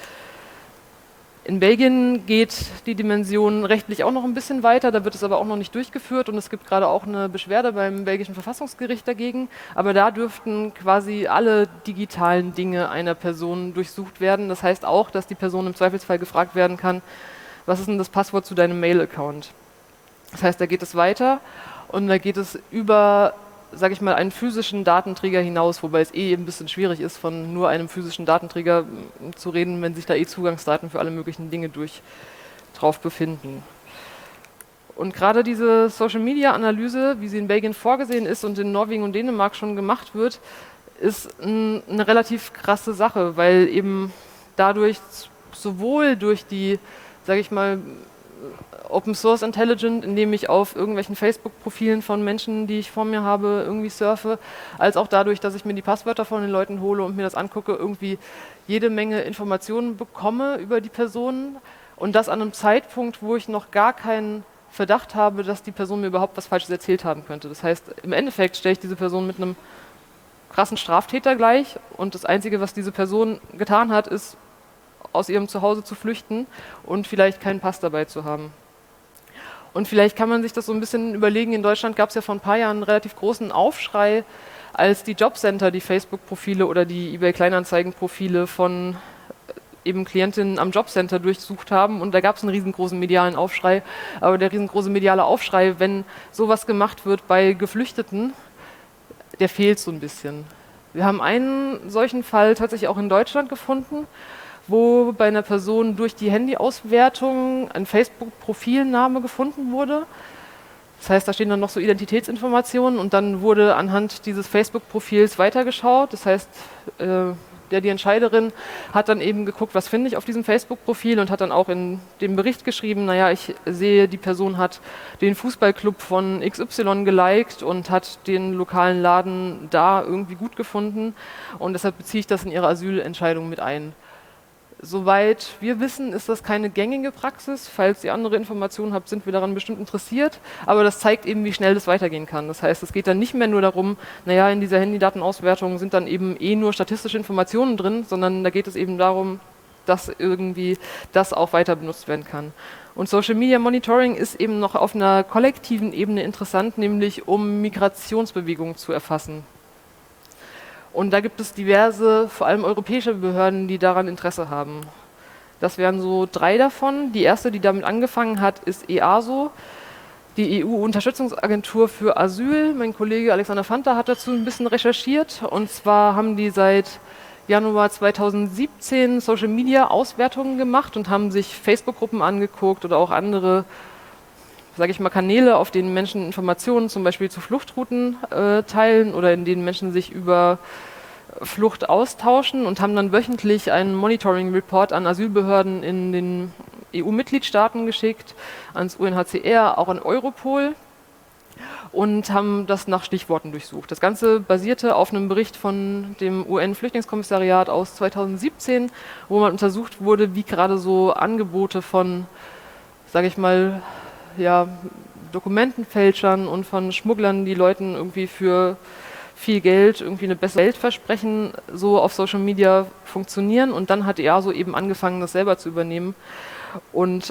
In Belgien geht die Dimension rechtlich auch noch ein bisschen weiter, da wird es aber auch noch nicht durchgeführt und es gibt gerade auch eine Beschwerde beim belgischen Verfassungsgericht dagegen, aber da dürften quasi alle digitalen Dinge einer Person durchsucht werden. Das heißt auch, dass die Person im Zweifelsfall gefragt werden kann, was ist denn das Passwort zu deinem Mail-Account? Das heißt, da geht es weiter Und da geht es über, sage ich mal, einen physischen Datenträger hinaus, wobei es eh ein bisschen schwierig ist, von nur einem physischen Datenträger zu reden, wenn sich da eh Zugangsdaten für alle möglichen Dinge durch drauf befinden. Und gerade diese Social-Media-Analyse, wie sie in Belgien vorgesehen ist und in Norwegen und Dänemark schon gemacht wird, ist ein, eine relativ krasse Sache, weil eben dadurch sowohl durch die, sage ich mal, Open Source Intelligent, indem ich auf irgendwelchen Facebook-Profilen von Menschen, die ich vor mir habe, irgendwie surfe, als auch dadurch, dass ich mir die Passwörter von den Leuten hole und mir das angucke, irgendwie jede Menge Informationen bekomme über die Personen und das an einem Zeitpunkt, wo ich noch gar keinen Verdacht habe, dass die Person mir überhaupt was Falsches erzählt haben könnte. Das heißt, im Endeffekt stelle ich diese Person mit einem krassen Straftäter gleich und das Einzige, was diese Person getan hat, ist, aus ihrem Zuhause zu flüchten und vielleicht keinen Pass dabei zu haben. Und vielleicht kann man sich das so ein bisschen überlegen, in Deutschland gab es ja vor ein paar Jahren einen relativ großen Aufschrei, als die Jobcenter die Facebook-Profile oder die eBay-Kleinanzeigen-Profile von eben Klientinnen am Jobcenter durchsucht haben und da gab es einen riesengroßen medialen Aufschrei, aber der riesengroße mediale Aufschrei, wenn sowas gemacht wird bei Geflüchteten, der fehlt so ein bisschen. Wir haben einen solchen Fall tatsächlich auch in Deutschland gefunden, wo bei einer Person durch die Handyauswertung ein Facebook-Profilname gefunden wurde. Das heißt, da stehen dann noch so Identitätsinformationen und dann wurde anhand dieses Facebook-Profils weitergeschaut. Das heißt, äh, der, die Entscheiderin hat dann eben geguckt, was finde ich auf diesem Facebook-Profil und hat dann auch in dem Bericht geschrieben, naja, ich sehe, die Person hat den Fußballclub von X Y geliked und hat den lokalen Laden da irgendwie gut gefunden und deshalb beziehe ich das in ihre Asylentscheidung mit ein. Soweit wir wissen, ist das keine gängige Praxis. Falls ihr andere Informationen habt, sind wir daran bestimmt interessiert. Aber das zeigt eben, wie schnell das weitergehen kann. Das heißt, es geht dann nicht mehr nur darum, naja, in dieser Handydatenauswertung sind dann eben eh nur statistische Informationen drin, sondern da geht es eben darum, dass irgendwie das auch weiter benutzt werden kann. Und Social Media Monitoring ist eben noch auf einer kollektiven Ebene interessant, nämlich um Migrationsbewegungen zu erfassen. Und da gibt es diverse, vor allem europäische Behörden, die daran Interesse haben. Das wären so drei davon. Die erste, die damit angefangen hat, ist E A S O, die E U-Unterstützungsagentur für Asyl. Mein Kollege Alexander Fanta hat dazu ein bisschen recherchiert. Und zwar haben die seit Januar zweitausendsiebzehn Social-Media-Auswertungen gemacht und haben sich Facebook-Gruppen angeguckt oder auch andere, sage ich mal, Kanäle, auf denen Menschen Informationen zum Beispiel zu Fluchtrouten äh, teilen oder in denen Menschen sich über Flucht austauschen und haben dann wöchentlich einen Monitoring-Report an Asylbehörden in den E U-Mitgliedstaaten geschickt, ans U N H C R, auch an Europol und haben das nach Stichworten durchsucht. Das Ganze basierte auf einem Bericht von dem U N-Flüchtlingskommissariat aus zweitausendsiebzehn, wo man untersucht wurde, wie gerade so Angebote von, sage ich mal, ja, Dokumentenfälschern und von Schmugglern, die Leuten irgendwie für viel Geld irgendwie eine bessere Welt versprechen, so auf Social Media funktionieren. Und dann hat E A S O eben angefangen, das selber zu übernehmen und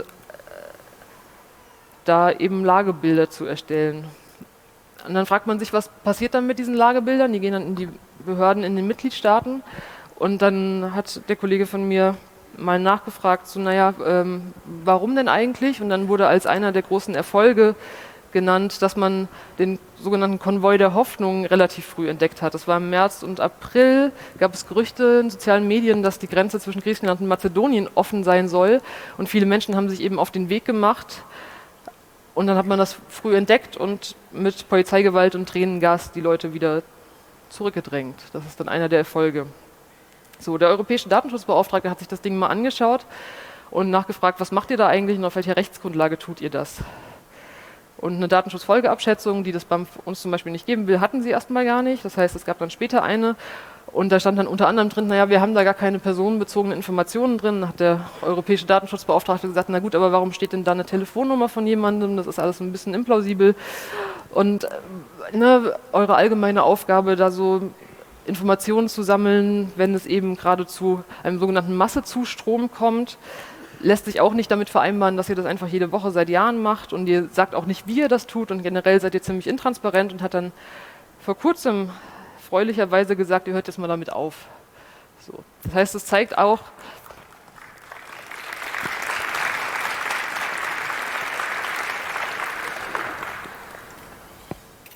da eben Lagebilder zu erstellen. Und dann fragt man sich, was passiert dann mit diesen Lagebildern? Die gehen dann in die Behörden in den Mitgliedstaaten und dann hat der Kollege von mir mal nachgefragt, so naja, ähm, warum denn eigentlich? Und dann wurde als einer der großen Erfolge genannt, dass man den sogenannten Konvoi der Hoffnung relativ früh entdeckt hat. Das war im März und April, gab es Gerüchte in sozialen Medien, dass die Grenze zwischen Griechenland und Mazedonien offen sein soll und viele Menschen haben sich eben auf den Weg gemacht und dann hat man das früh entdeckt und mit Polizeigewalt und Tränengas die Leute wieder zurückgedrängt. Das ist dann einer der Erfolge. So, der europäische Datenschutzbeauftragte hat sich das Ding mal angeschaut und nachgefragt, was macht ihr da eigentlich und auf welcher Rechtsgrundlage tut ihr das? Und eine Datenschutzfolgeabschätzung, die das B A M F uns zum Beispiel nicht geben will, hatten sie erstmal gar nicht. Das heißt, es gab dann später eine und da stand dann unter anderem drin, naja, wir haben da gar keine personenbezogenen Informationen drin. Dann hat der europäische Datenschutzbeauftragte gesagt, na gut, aber warum steht denn da eine Telefonnummer von jemandem? Das ist alles ein bisschen implausibel. Und ne, eure allgemeine Aufgabe, da so Informationen zu sammeln, wenn es eben gerade zu einem sogenannten Massezustrom kommt, lässt sich auch nicht damit vereinbaren, dass ihr das einfach jede Woche seit Jahren macht und ihr sagt auch nicht, wie ihr das tut und generell seid ihr ziemlich intransparent und hat dann vor kurzem freulicherweise gesagt, ihr hört jetzt mal damit auf. So. Das heißt, es zeigt auch,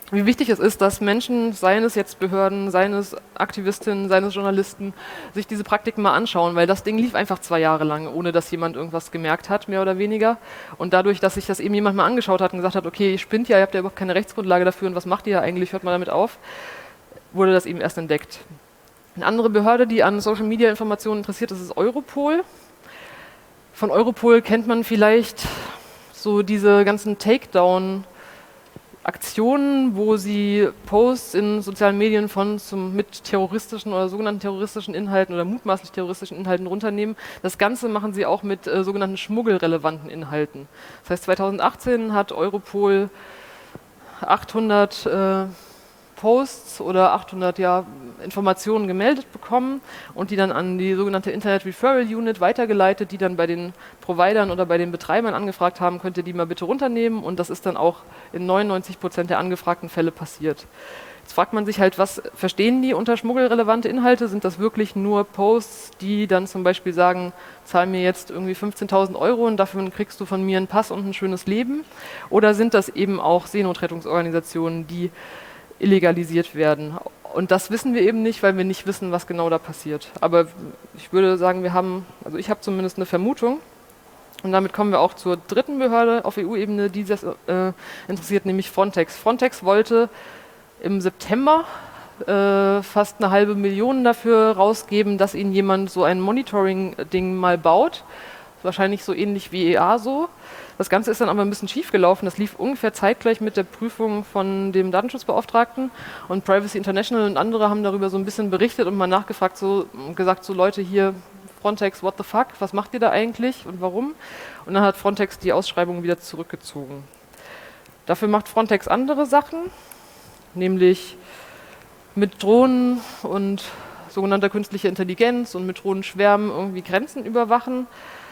wie wichtig es ist, dass Menschen, seien es jetzt Behörden, seien es Aktivistinnen, seien es Journalisten, sich diese Praktiken mal anschauen, weil das Ding lief einfach zwei Jahre lang, ohne dass jemand irgendwas gemerkt hat, mehr oder weniger. Und dadurch, dass sich das eben jemand mal angeschaut hat und gesagt hat, okay, ihr spinnt ja, ihr habt ja überhaupt keine Rechtsgrundlage dafür und was macht ihr eigentlich, hört mal damit auf, wurde das eben erst entdeckt. Eine andere Behörde, die an Social-Media-Informationen interessiert ist, ist Europol. Von Europol kennt man vielleicht so diese ganzen Takedown- Aktionen, wo sie Posts in sozialen Medien von zum, mit terroristischen oder sogenannten terroristischen Inhalten oder mutmaßlich terroristischen Inhalten runternehmen. Das Ganze machen sie auch mit äh, sogenannten schmuggelrelevanten Inhalten. Das heißt, zweitausendachtzehn hat Europol achthundert äh, Posts oder achthundert ja, Informationen gemeldet bekommen und die dann an die sogenannte Internet Referral Unit weitergeleitet, die dann bei den Providern oder bei den Betreibern angefragt haben, könnt ihr die mal bitte runternehmen, und das ist dann auch in neunundneunzig Prozent der angefragten Fälle passiert. Jetzt fragt man sich halt, was verstehen die unter schmuggelrelevante Inhalte? Sind das wirklich nur Posts, die dann zum Beispiel sagen, zahl mir jetzt irgendwie fünfzehntausend Euro und dafür kriegst du von mir einen Pass und ein schönes Leben? Oder sind das eben auch Seenotrettungsorganisationen, die illegalisiert werden? Und das wissen wir eben nicht, weil wir nicht wissen, was genau da passiert. Aber ich würde sagen, wir haben, also ich habe zumindest eine Vermutung. Und damit kommen wir auch zur dritten Behörde auf E U-Ebene, die das äh, interessiert, nämlich Frontex. Frontex wollte im September äh, fast eine halbe Million dafür rausgeben, dass ihnen jemand so ein Monitoring-Ding mal baut. Wahrscheinlich so ähnlich wie E A S O. Das Ganze ist dann aber ein bisschen schief gelaufen. Das lief ungefähr zeitgleich mit der Prüfung von dem Datenschutzbeauftragten, und Privacy International und andere haben darüber so ein bisschen berichtet und mal nachgefragt, so gesagt, so Leute hier, Frontex, what the fuck, was macht ihr da eigentlich und warum? Und dann hat Frontex die Ausschreibung wieder zurückgezogen. Dafür macht Frontex andere Sachen, nämlich mit Drohnen und sogenannter künstlicher Intelligenz und mit Drohnenschwärmen irgendwie Grenzen überwachen.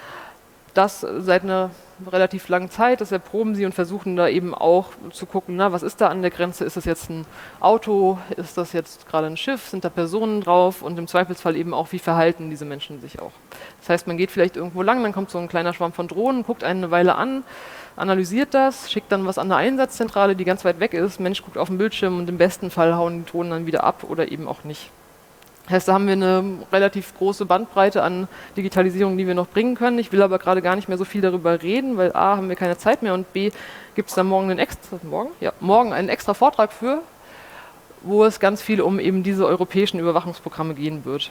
Das seit einer relativ langen Zeit, das erproben sie und versuchen da eben auch zu gucken, na, was ist da an der Grenze, ist das jetzt ein Auto, ist das jetzt gerade ein Schiff, sind da Personen drauf, und im Zweifelsfall eben auch, wie verhalten diese Menschen sich auch. Das heißt, man geht vielleicht irgendwo lang, dann kommt so ein kleiner Schwarm von Drohnen, guckt einen eine Weile an, analysiert das, schickt dann was an eine Einsatzzentrale, die ganz weit weg ist, Mensch guckt auf den Bildschirm und im besten Fall hauen die Drohnen dann wieder ab oder eben auch nicht. Das heißt, da haben wir eine relativ große Bandbreite an Digitalisierung, die wir noch bringen können. Ich will aber gerade gar nicht mehr so viel darüber reden, weil A, haben wir keine Zeit mehr, und B, gibt es da morgen einen extra, morgen? Ja, morgen einen extra Vortrag für, wo es ganz viel um eben diese europäischen Überwachungsprogramme gehen wird.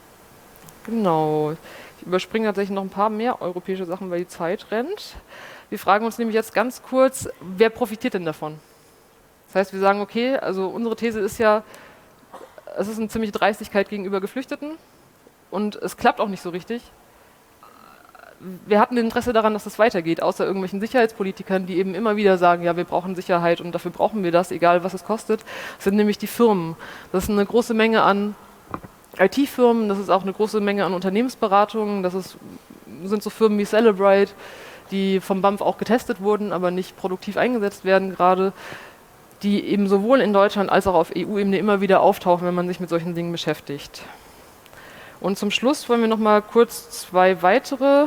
Genau. Ich überspringe tatsächlich noch ein paar mehr europäische Sachen, weil die Zeit rennt. Wir fragen uns nämlich jetzt ganz kurz, wer profitiert denn davon? Das heißt, wir sagen, okay, also unsere These ist ja, es ist eine ziemliche Dreistigkeit gegenüber Geflüchteten und es klappt auch nicht so richtig. Wir hatten Interesse daran, dass es weitergeht, außer irgendwelchen Sicherheitspolitikern, die eben immer wieder sagen, ja, wir brauchen Sicherheit und dafür brauchen wir das, egal was es kostet. Das sind nämlich die Firmen. Das ist eine große Menge an I T-Firmen, das ist auch eine große Menge an Unternehmensberatungen, das ist, sind so Firmen wie Celebrite, die vom B A M F auch getestet wurden, aber nicht produktiv eingesetzt werden gerade, die eben sowohl in Deutschland als auch auf E U-Ebene immer wieder auftauchen, wenn man sich mit solchen Dingen beschäftigt. Und zum Schluss wollen wir noch mal kurz zwei weitere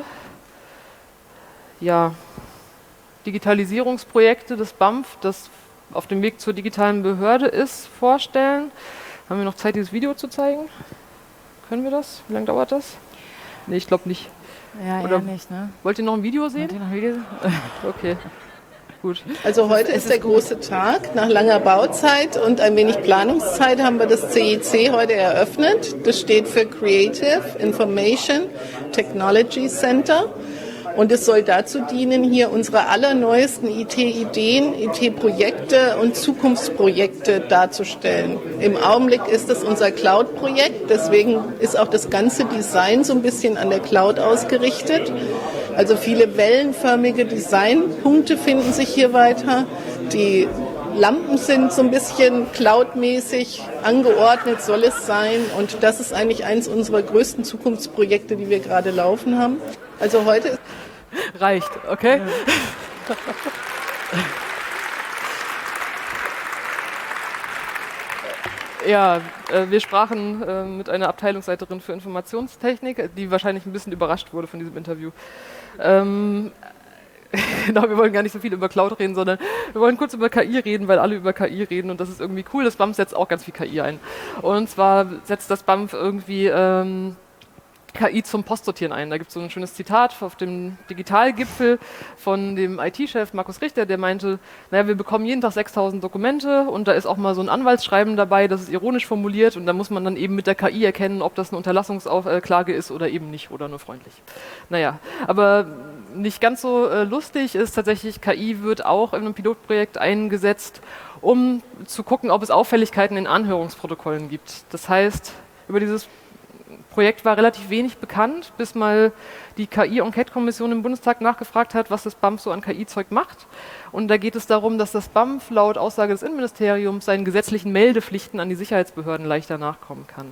ja, Digitalisierungsprojekte des B A M F, das auf dem Weg zur digitalen Behörde ist, vorstellen. Haben wir noch Zeit, dieses Video zu zeigen? Können wir das? Wie lange dauert das? Nee, ich glaube nicht. Ja, Oder eher nicht, ne? Wollt ihr noch ein Video sehen? Wollt ihr noch ein Video sehen? Okay. Gut. Also heute ist der große Tag. Nach langer Bauzeit und ein wenig Planungszeit haben wir das C I C heute eröffnet. Das steht für Creative Information Technology Center. Und es soll dazu dienen, hier unsere allerneuesten I T-Ideen, I T-Projekte und Zukunftsprojekte darzustellen. Im Augenblick ist das unser Cloud-Projekt, deswegen ist auch das ganze Design so ein bisschen an der Cloud ausgerichtet. Also viele wellenförmige Designpunkte finden sich hier weiter. Die Lampen sind so ein bisschen cloudmäßig angeordnet, soll es sein. Und das ist eigentlich eins unserer größten Zukunftsprojekte, die wir gerade laufen haben. Also heute reicht, okay? Ja, äh, wir sprachen äh, mit einer Abteilungsleiterin für Informationstechnik, die wahrscheinlich ein bisschen überrascht wurde von diesem Interview. Ähm, Genau, wir wollen gar nicht so viel über Cloud reden, sondern wir wollen kurz über K I reden, weil alle über K I reden und das ist irgendwie cool. Das B A M F setzt auch ganz viel K I ein. Und zwar setzt das B A M F irgendwie ähm, K I zum Postsortieren ein. Da gibt es so ein schönes Zitat auf dem Digitalgipfel von dem I T-Chef Markus Richter, der meinte, naja, wir bekommen jeden Tag sechstausend Dokumente und da ist auch mal so ein Anwaltsschreiben dabei, das ist ironisch formuliert und da muss man dann eben mit der K I erkennen, ob das eine Unterlassungsklage ist oder eben nicht oder nur freundlich. Naja, aber nicht ganz so äh, lustig ist tatsächlich, K I wird auch in einem Pilotprojekt eingesetzt, um zu gucken, ob es Auffälligkeiten in Anhörungsprotokollen gibt. Das heißt, über dieses Projekt war relativ wenig bekannt, bis mal die K I-Enquete-Kommission im Bundestag nachgefragt hat, was das B A M F so an K I-Zeug macht. Und da geht es darum, dass das B A M F laut Aussage des Innenministeriums seinen gesetzlichen Meldepflichten an die Sicherheitsbehörden leichter nachkommen kann.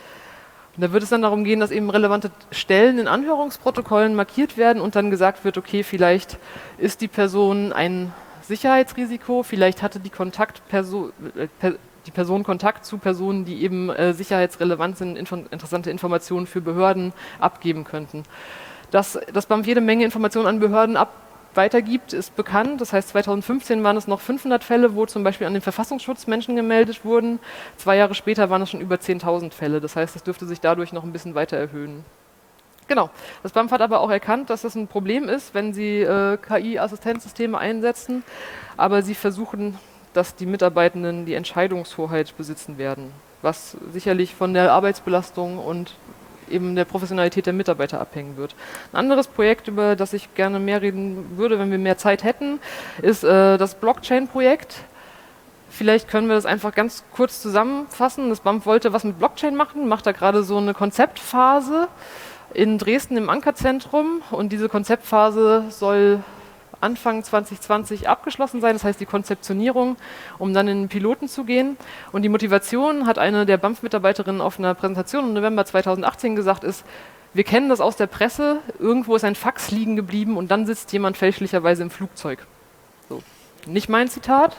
Und da wird es dann darum gehen, dass eben relevante Stellen in Anhörungsprotokollen markiert werden und dann gesagt wird, okay, vielleicht ist die Person ein Sicherheitsrisiko, vielleicht hatte die Kontaktperson, äh, per, die Person Kontakt zu Personen, die eben äh, sicherheitsrelevant sind, info interessante Informationen für Behörden abgeben könnten. Dass das B A M F jede Menge Informationen an Behörden ab weitergibt, ist bekannt. Das heißt, zweitausendfünfzehn waren es noch fünfhundert Fälle, wo zum Beispiel an den Verfassungsschutz Menschen gemeldet wurden. Zwei Jahre später waren es schon über zehntausend Fälle. Das heißt, es dürfte sich dadurch noch ein bisschen weiter erhöhen. Genau. Das B A M F hat aber auch erkannt, dass das ein Problem ist, wenn sie äh, K I-Assistenzsysteme einsetzen, aber sie versuchen, dass die Mitarbeitenden die Entscheidungshoheit besitzen werden, was sicherlich von der Arbeitsbelastung und eben der Professionalität der Mitarbeiter abhängen wird. Ein anderes Projekt, über das ich gerne mehr reden würde, wenn wir mehr Zeit hätten, ist äh, das Blockchain-Projekt. Vielleicht können wir das einfach ganz kurz zusammenfassen. Das B A M F wollte was mit Blockchain machen, macht da gerade so eine Konzeptphase in Dresden im Ankerzentrum und diese Konzeptphase soll Anfang zwanzig zwanzig abgeschlossen sein, das heißt die Konzeptionierung, um dann in den Piloten zu gehen. Und die Motivation, hat eine der B A M F-Mitarbeiterinnen auf einer Präsentation im November zweitausendachtzehn gesagt, ist, wir kennen das aus der Presse, irgendwo ist ein Fax liegen geblieben und dann sitzt jemand fälschlicherweise im Flugzeug. So. Nicht mein Zitat.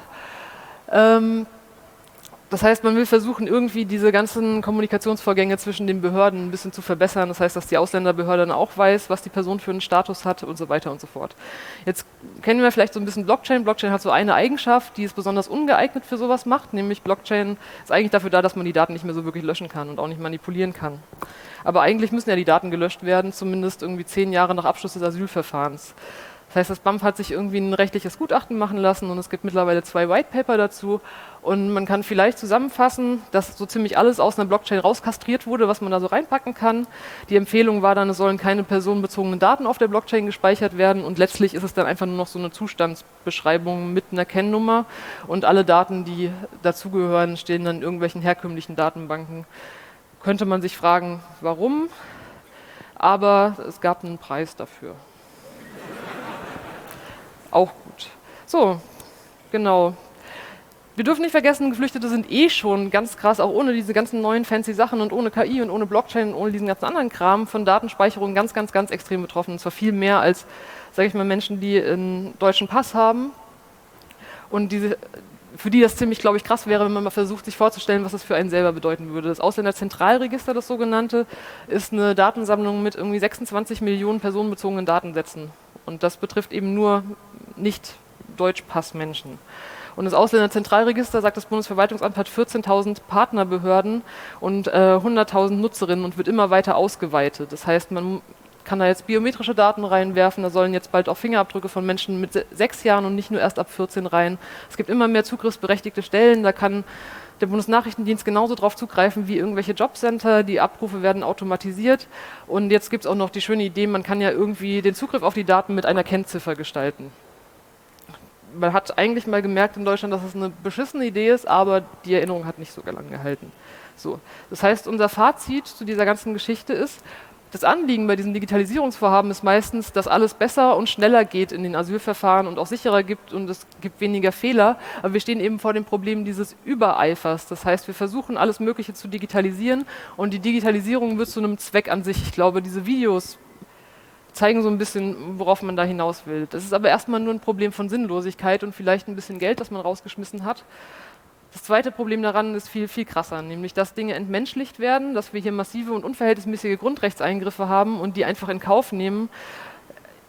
Ähm, Das heißt, man will versuchen, irgendwie diese ganzen Kommunikationsvorgänge zwischen den Behörden ein bisschen zu verbessern. Das heißt, dass die Ausländerbehörde dann auch weiß, was die Person für einen Status hat und so weiter und so fort. Jetzt kennen wir vielleicht so ein bisschen Blockchain. Blockchain hat so eine Eigenschaft, die es besonders ungeeignet für sowas macht, nämlich Blockchain ist eigentlich dafür da, dass man die Daten nicht mehr so wirklich löschen kann und auch nicht manipulieren kann. Aber eigentlich müssen ja die Daten gelöscht werden, zumindest irgendwie zehn Jahre nach Abschluss des Asylverfahrens. Das heißt, das B A M F hat sich irgendwie ein rechtliches Gutachten machen lassen und es gibt mittlerweile zwei White Paper dazu und man kann vielleicht zusammenfassen, dass so ziemlich alles aus einer Blockchain rauskastriert wurde, was man da so reinpacken kann. Die Empfehlung war dann, es sollen keine personenbezogenen Daten auf der Blockchain gespeichert werden und letztlich ist es dann einfach nur noch so eine Zustandsbeschreibung mit einer Kennnummer und alle Daten, die dazugehören, stehen dann in irgendwelchen herkömmlichen Datenbanken. Könnte man sich fragen, warum, aber es gab einen Preis dafür. Auch gut. So, genau. Wir dürfen nicht vergessen, Geflüchtete sind eh schon ganz krass, auch ohne diese ganzen neuen fancy Sachen und ohne K I und ohne Blockchain und ohne diesen ganzen anderen Kram von Datenspeicherung ganz, ganz, ganz extrem betroffen. Und zwar viel mehr als, sage ich mal, Menschen, die einen deutschen Pass haben. Und diese, für die das ziemlich, glaube ich, krass wäre, wenn man mal versucht, sich vorzustellen, was das für einen selber bedeuten würde. Das Ausländerzentralregister, das sogenannte, ist eine Datensammlung mit irgendwie sechsundzwanzig Millionen personenbezogenen Datensätzen. Und das betrifft eben nur Nicht-Deutschpass-Menschen. Und das Ausländerzentralregister, sagt das Bundesverwaltungsamt, hat vierzehntausend Partnerbehörden und äh, hunderttausend Nutzerinnen und wird immer weiter ausgeweitet. Das heißt, man kann da jetzt biometrische Daten reinwerfen, da sollen jetzt bald auch Fingerabdrücke von Menschen mit se sechs Jahren und nicht nur erst ab vierzehn rein. Es gibt immer mehr zugriffsberechtigte Stellen, da kann der Bundesnachrichtendienst genauso drauf zugreifen wie irgendwelche Jobcenter, die Abrufe werden automatisiert und jetzt gibt es auch noch die schöne Idee, man kann ja irgendwie den Zugriff auf die Daten mit einer Kennziffer gestalten. Man hat eigentlich mal gemerkt in Deutschland, dass das eine beschissene Idee ist, aber die Erinnerung hat nicht so lange gehalten. So. Das heißt, unser Fazit zu dieser ganzen Geschichte ist, das Anliegen bei diesen Digitalisierungsvorhaben ist meistens, dass alles besser und schneller geht in den Asylverfahren und auch sicherer gibt und es gibt weniger Fehler. Aber wir stehen eben vor dem Problem dieses Übereifers. Das heißt, wir versuchen alles Mögliche zu digitalisieren und die Digitalisierung wird zu einem Zweck an sich. Ich glaube, diese Videos zeigen so ein bisschen, worauf man da hinaus will. Das ist aber erstmal nur ein Problem von Sinnlosigkeit und vielleicht ein bisschen Geld, das man rausgeschmissen hat. Das zweite Problem daran ist viel, viel krasser, nämlich dass Dinge entmenschlicht werden, dass wir hier massive und unverhältnismäßige Grundrechtseingriffe haben und die einfach in Kauf nehmen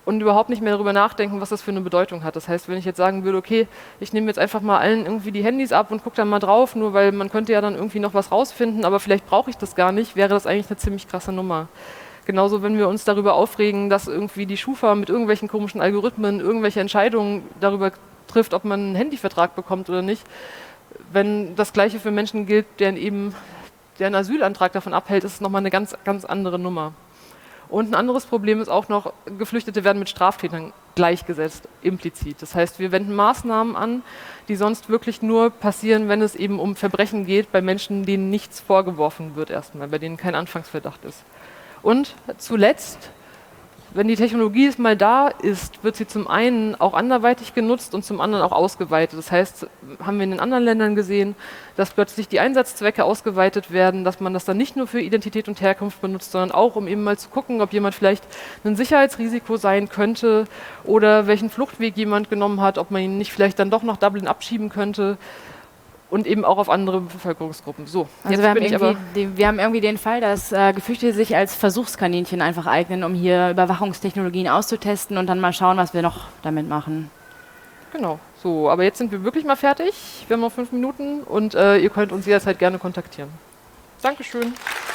und überhaupt nicht mehr darüber nachdenken, was das für eine Bedeutung hat. Das heißt, wenn ich jetzt sagen würde, okay, ich nehme jetzt einfach mal allen irgendwie die Handys ab und gucke dann mal drauf, nur weil man könnte ja dann irgendwie noch was rausfinden, aber vielleicht brauche ich das gar nicht, wäre das eigentlich eine ziemlich krasse Nummer. Genauso, wenn wir uns darüber aufregen, dass irgendwie die Schufa mit irgendwelchen komischen Algorithmen irgendwelche Entscheidungen darüber trifft, ob man einen Handyvertrag bekommt oder nicht. Wenn das Gleiche für Menschen gilt, deren eben deren Asylantrag davon abhält, ist es nochmal eine ganz, ganz andere Nummer. Und ein anderes Problem ist auch noch, Geflüchtete werden mit Straftätern gleichgesetzt, implizit. Das heißt, wir wenden Maßnahmen an, die sonst wirklich nur passieren, wenn es eben um Verbrechen geht, bei Menschen, denen nichts vorgeworfen wird erstmal, bei denen kein Anfangsverdacht ist. Und zuletzt, wenn die Technologie mal da ist, wird sie zum einen auch anderweitig genutzt und zum anderen auch ausgeweitet. Das heißt, haben wir in den anderen Ländern gesehen, dass plötzlich die Einsatzzwecke ausgeweitet werden, dass man das dann nicht nur für Identität und Herkunft benutzt, sondern auch, um eben mal zu gucken, ob jemand vielleicht ein Sicherheitsrisiko sein könnte oder welchen Fluchtweg jemand genommen hat, ob man ihn nicht vielleicht dann doch nach Dublin abschieben könnte. Und eben auch auf andere Bevölkerungsgruppen. So, also jetzt wir, bin haben ich aber die, wir haben irgendwie den Fall, dass äh, Geflüchtete sich als Versuchskaninchen einfach eignen, um hier Überwachungstechnologien auszutesten und dann mal schauen, was wir noch damit machen. Genau, so, aber jetzt sind wir wirklich mal fertig. Wir haben noch fünf Minuten und äh, ihr könnt uns jederzeit gerne kontaktieren. Dankeschön.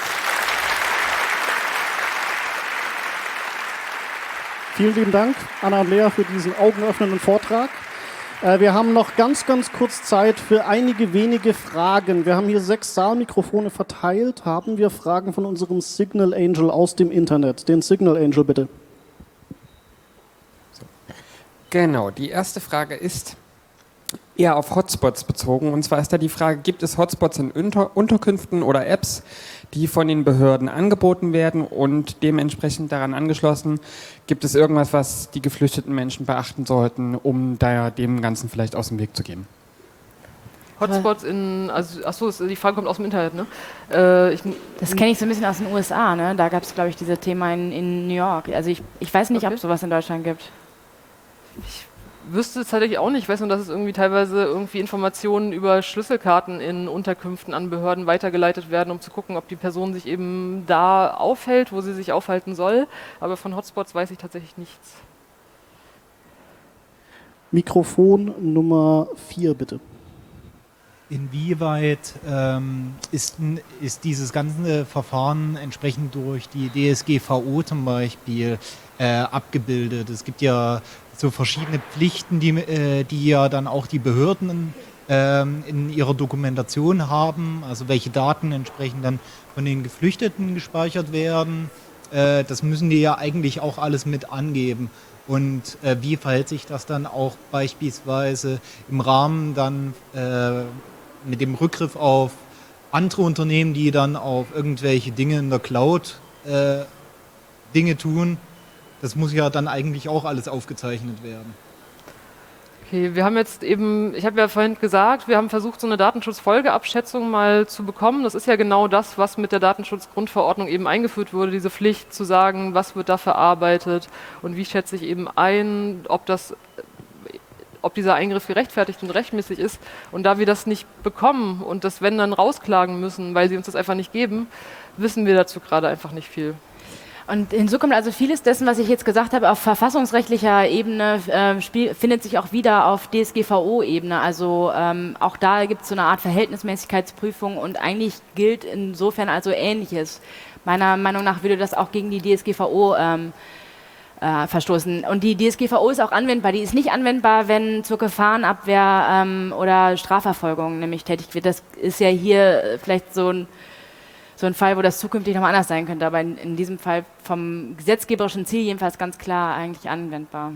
Vielen lieben Dank, Anna und Lea, für diesen augenöffnenden Vortrag. Wir haben noch ganz, ganz kurz Zeit für einige wenige Fragen. Wir haben hier sechs Saalmikrofone verteilt. Haben wir Fragen von unserem Signal Angel aus dem Internet? Den Signal Angel bitte. So. Genau, die erste Frage ist eher auf Hotspots bezogen. Und zwar ist da die Frage, gibt es Hotspots in Unter- Unterkünften oder Apps, die von den Behörden angeboten werden und dementsprechend daran angeschlossen, gibt es irgendwas, was die geflüchteten Menschen beachten sollten, um da dem Ganzen vielleicht aus dem Weg zu gehen? Hotspots in, also, achso, die Frage kommt aus dem Internet, ne? Äh, ich, das kenne ich so ein bisschen aus den U S A, ne? Da gab es, glaube ich, dieses Thema in, in New York. Also ich, ich weiß nicht, okay. ob es sowas in Deutschland gibt. Ich wüsste es tatsächlich auch nicht. Ich weiß nur, dass es irgendwie teilweise irgendwie Informationen über Schlüsselkarten in Unterkünften an Behörden weitergeleitet werden, um zu gucken, ob die Person sich eben da aufhält, wo sie sich aufhalten soll. Aber von Hotspots weiß ich tatsächlich nichts. Mikrofon Nummer vier, bitte. Inwieweit ähm, ist, ist dieses ganze Verfahren entsprechend durch die D S G V O zum Beispiel äh, abgebildet? Es gibt ja so verschiedene Pflichten, die, äh, die ja dann auch die Behörden ähm, in ihrer Dokumentation haben, also welche Daten entsprechend dann von den Geflüchteten gespeichert werden. Äh, das müssen die ja eigentlich auch alles mit angeben. Und äh, wie verhält sich das dann auch beispielsweise im Rahmen dann äh, mit dem Rückgriff auf andere Unternehmen, die dann auf irgendwelche Dinge in der Cloud äh, Dinge tun? Das muss ja dann eigentlich auch alles aufgezeichnet werden. Okay, wir haben jetzt eben, ich habe ja vorhin gesagt, wir haben versucht, so eine Datenschutzfolgeabschätzung mal zu bekommen. Das ist ja genau das, was mit der Datenschutzgrundverordnung eben eingeführt wurde, diese Pflicht zu sagen, was wird da verarbeitet und wie schätze ich eben ein, ob das, ob dieser Eingriff gerechtfertigt und rechtmäßig ist. Und da wir das nicht bekommen und das wenn dann rausklagen müssen, weil sie uns das einfach nicht geben, wissen wir dazu gerade einfach nicht viel. Und hinzu kommt also vieles dessen, was ich jetzt gesagt habe, auf verfassungsrechtlicher Ebene äh, spiel, findet sich auch wieder auf D S G V O-Ebene. Also ähm, auch da gibt es so eine Art Verhältnismäßigkeitsprüfung und eigentlich gilt insofern also Ähnliches. Meiner Meinung nach würde das auch gegen die D S G V O ähm, äh, verstoßen. Und die D S G V O ist auch anwendbar. Die ist nicht anwendbar, wenn zur Gefahrenabwehr ähm, oder Strafverfolgung nämlich tätig wird. Das ist ja hier vielleicht so ein So ein Fall, wo das zukünftig nochmal anders sein könnte, aber in, in diesem Fall vom gesetzgeberischen Ziel jedenfalls ganz klar eigentlich anwendbar.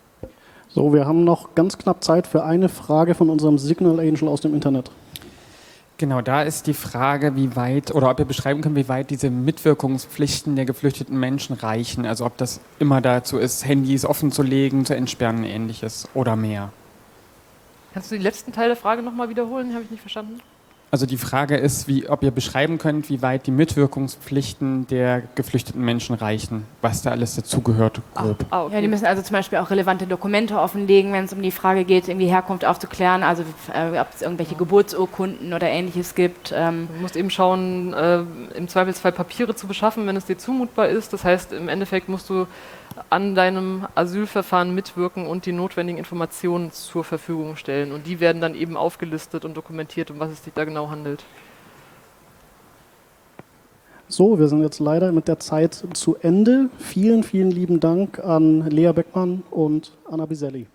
So, wir haben noch ganz knapp Zeit für eine Frage von unserem Signal Angel aus dem Internet. Genau, da ist die Frage, wie weit, oder ob ihr beschreiben könnt, wie weit diese Mitwirkungspflichten der geflüchteten Menschen reichen. Also ob das immer dazu ist, Handys offen zu legen, zu entsperren, ähnliches oder mehr. Kannst du den letzten Teil der Frage nochmal wiederholen? Habe ich nicht verstanden. Also die Frage ist, wie, ob ihr beschreiben könnt, wie weit die Mitwirkungspflichten der geflüchteten Menschen reichen, was da alles dazugehört, grob. Ah, ah, okay. Ja, die müssen also zum Beispiel auch relevante Dokumente offenlegen, wenn es um die Frage geht, irgendwie Herkunft aufzuklären, also äh, ob es irgendwelche Geburtsurkunden oder Ähnliches gibt. Ähm. Du musst eben schauen, äh, im Zweifelsfall Papiere zu beschaffen, wenn es dir zumutbar ist. Das heißt, im Endeffekt musst du an deinem Asylverfahren mitwirken und die notwendigen Informationen zur Verfügung stellen. Und die werden dann eben aufgelistet und dokumentiert, um was es sich da genau handelt. So, wir sind jetzt leider mit der Zeit zu Ende. Vielen, vielen lieben Dank an Lea Beckmann und Anna Biselli.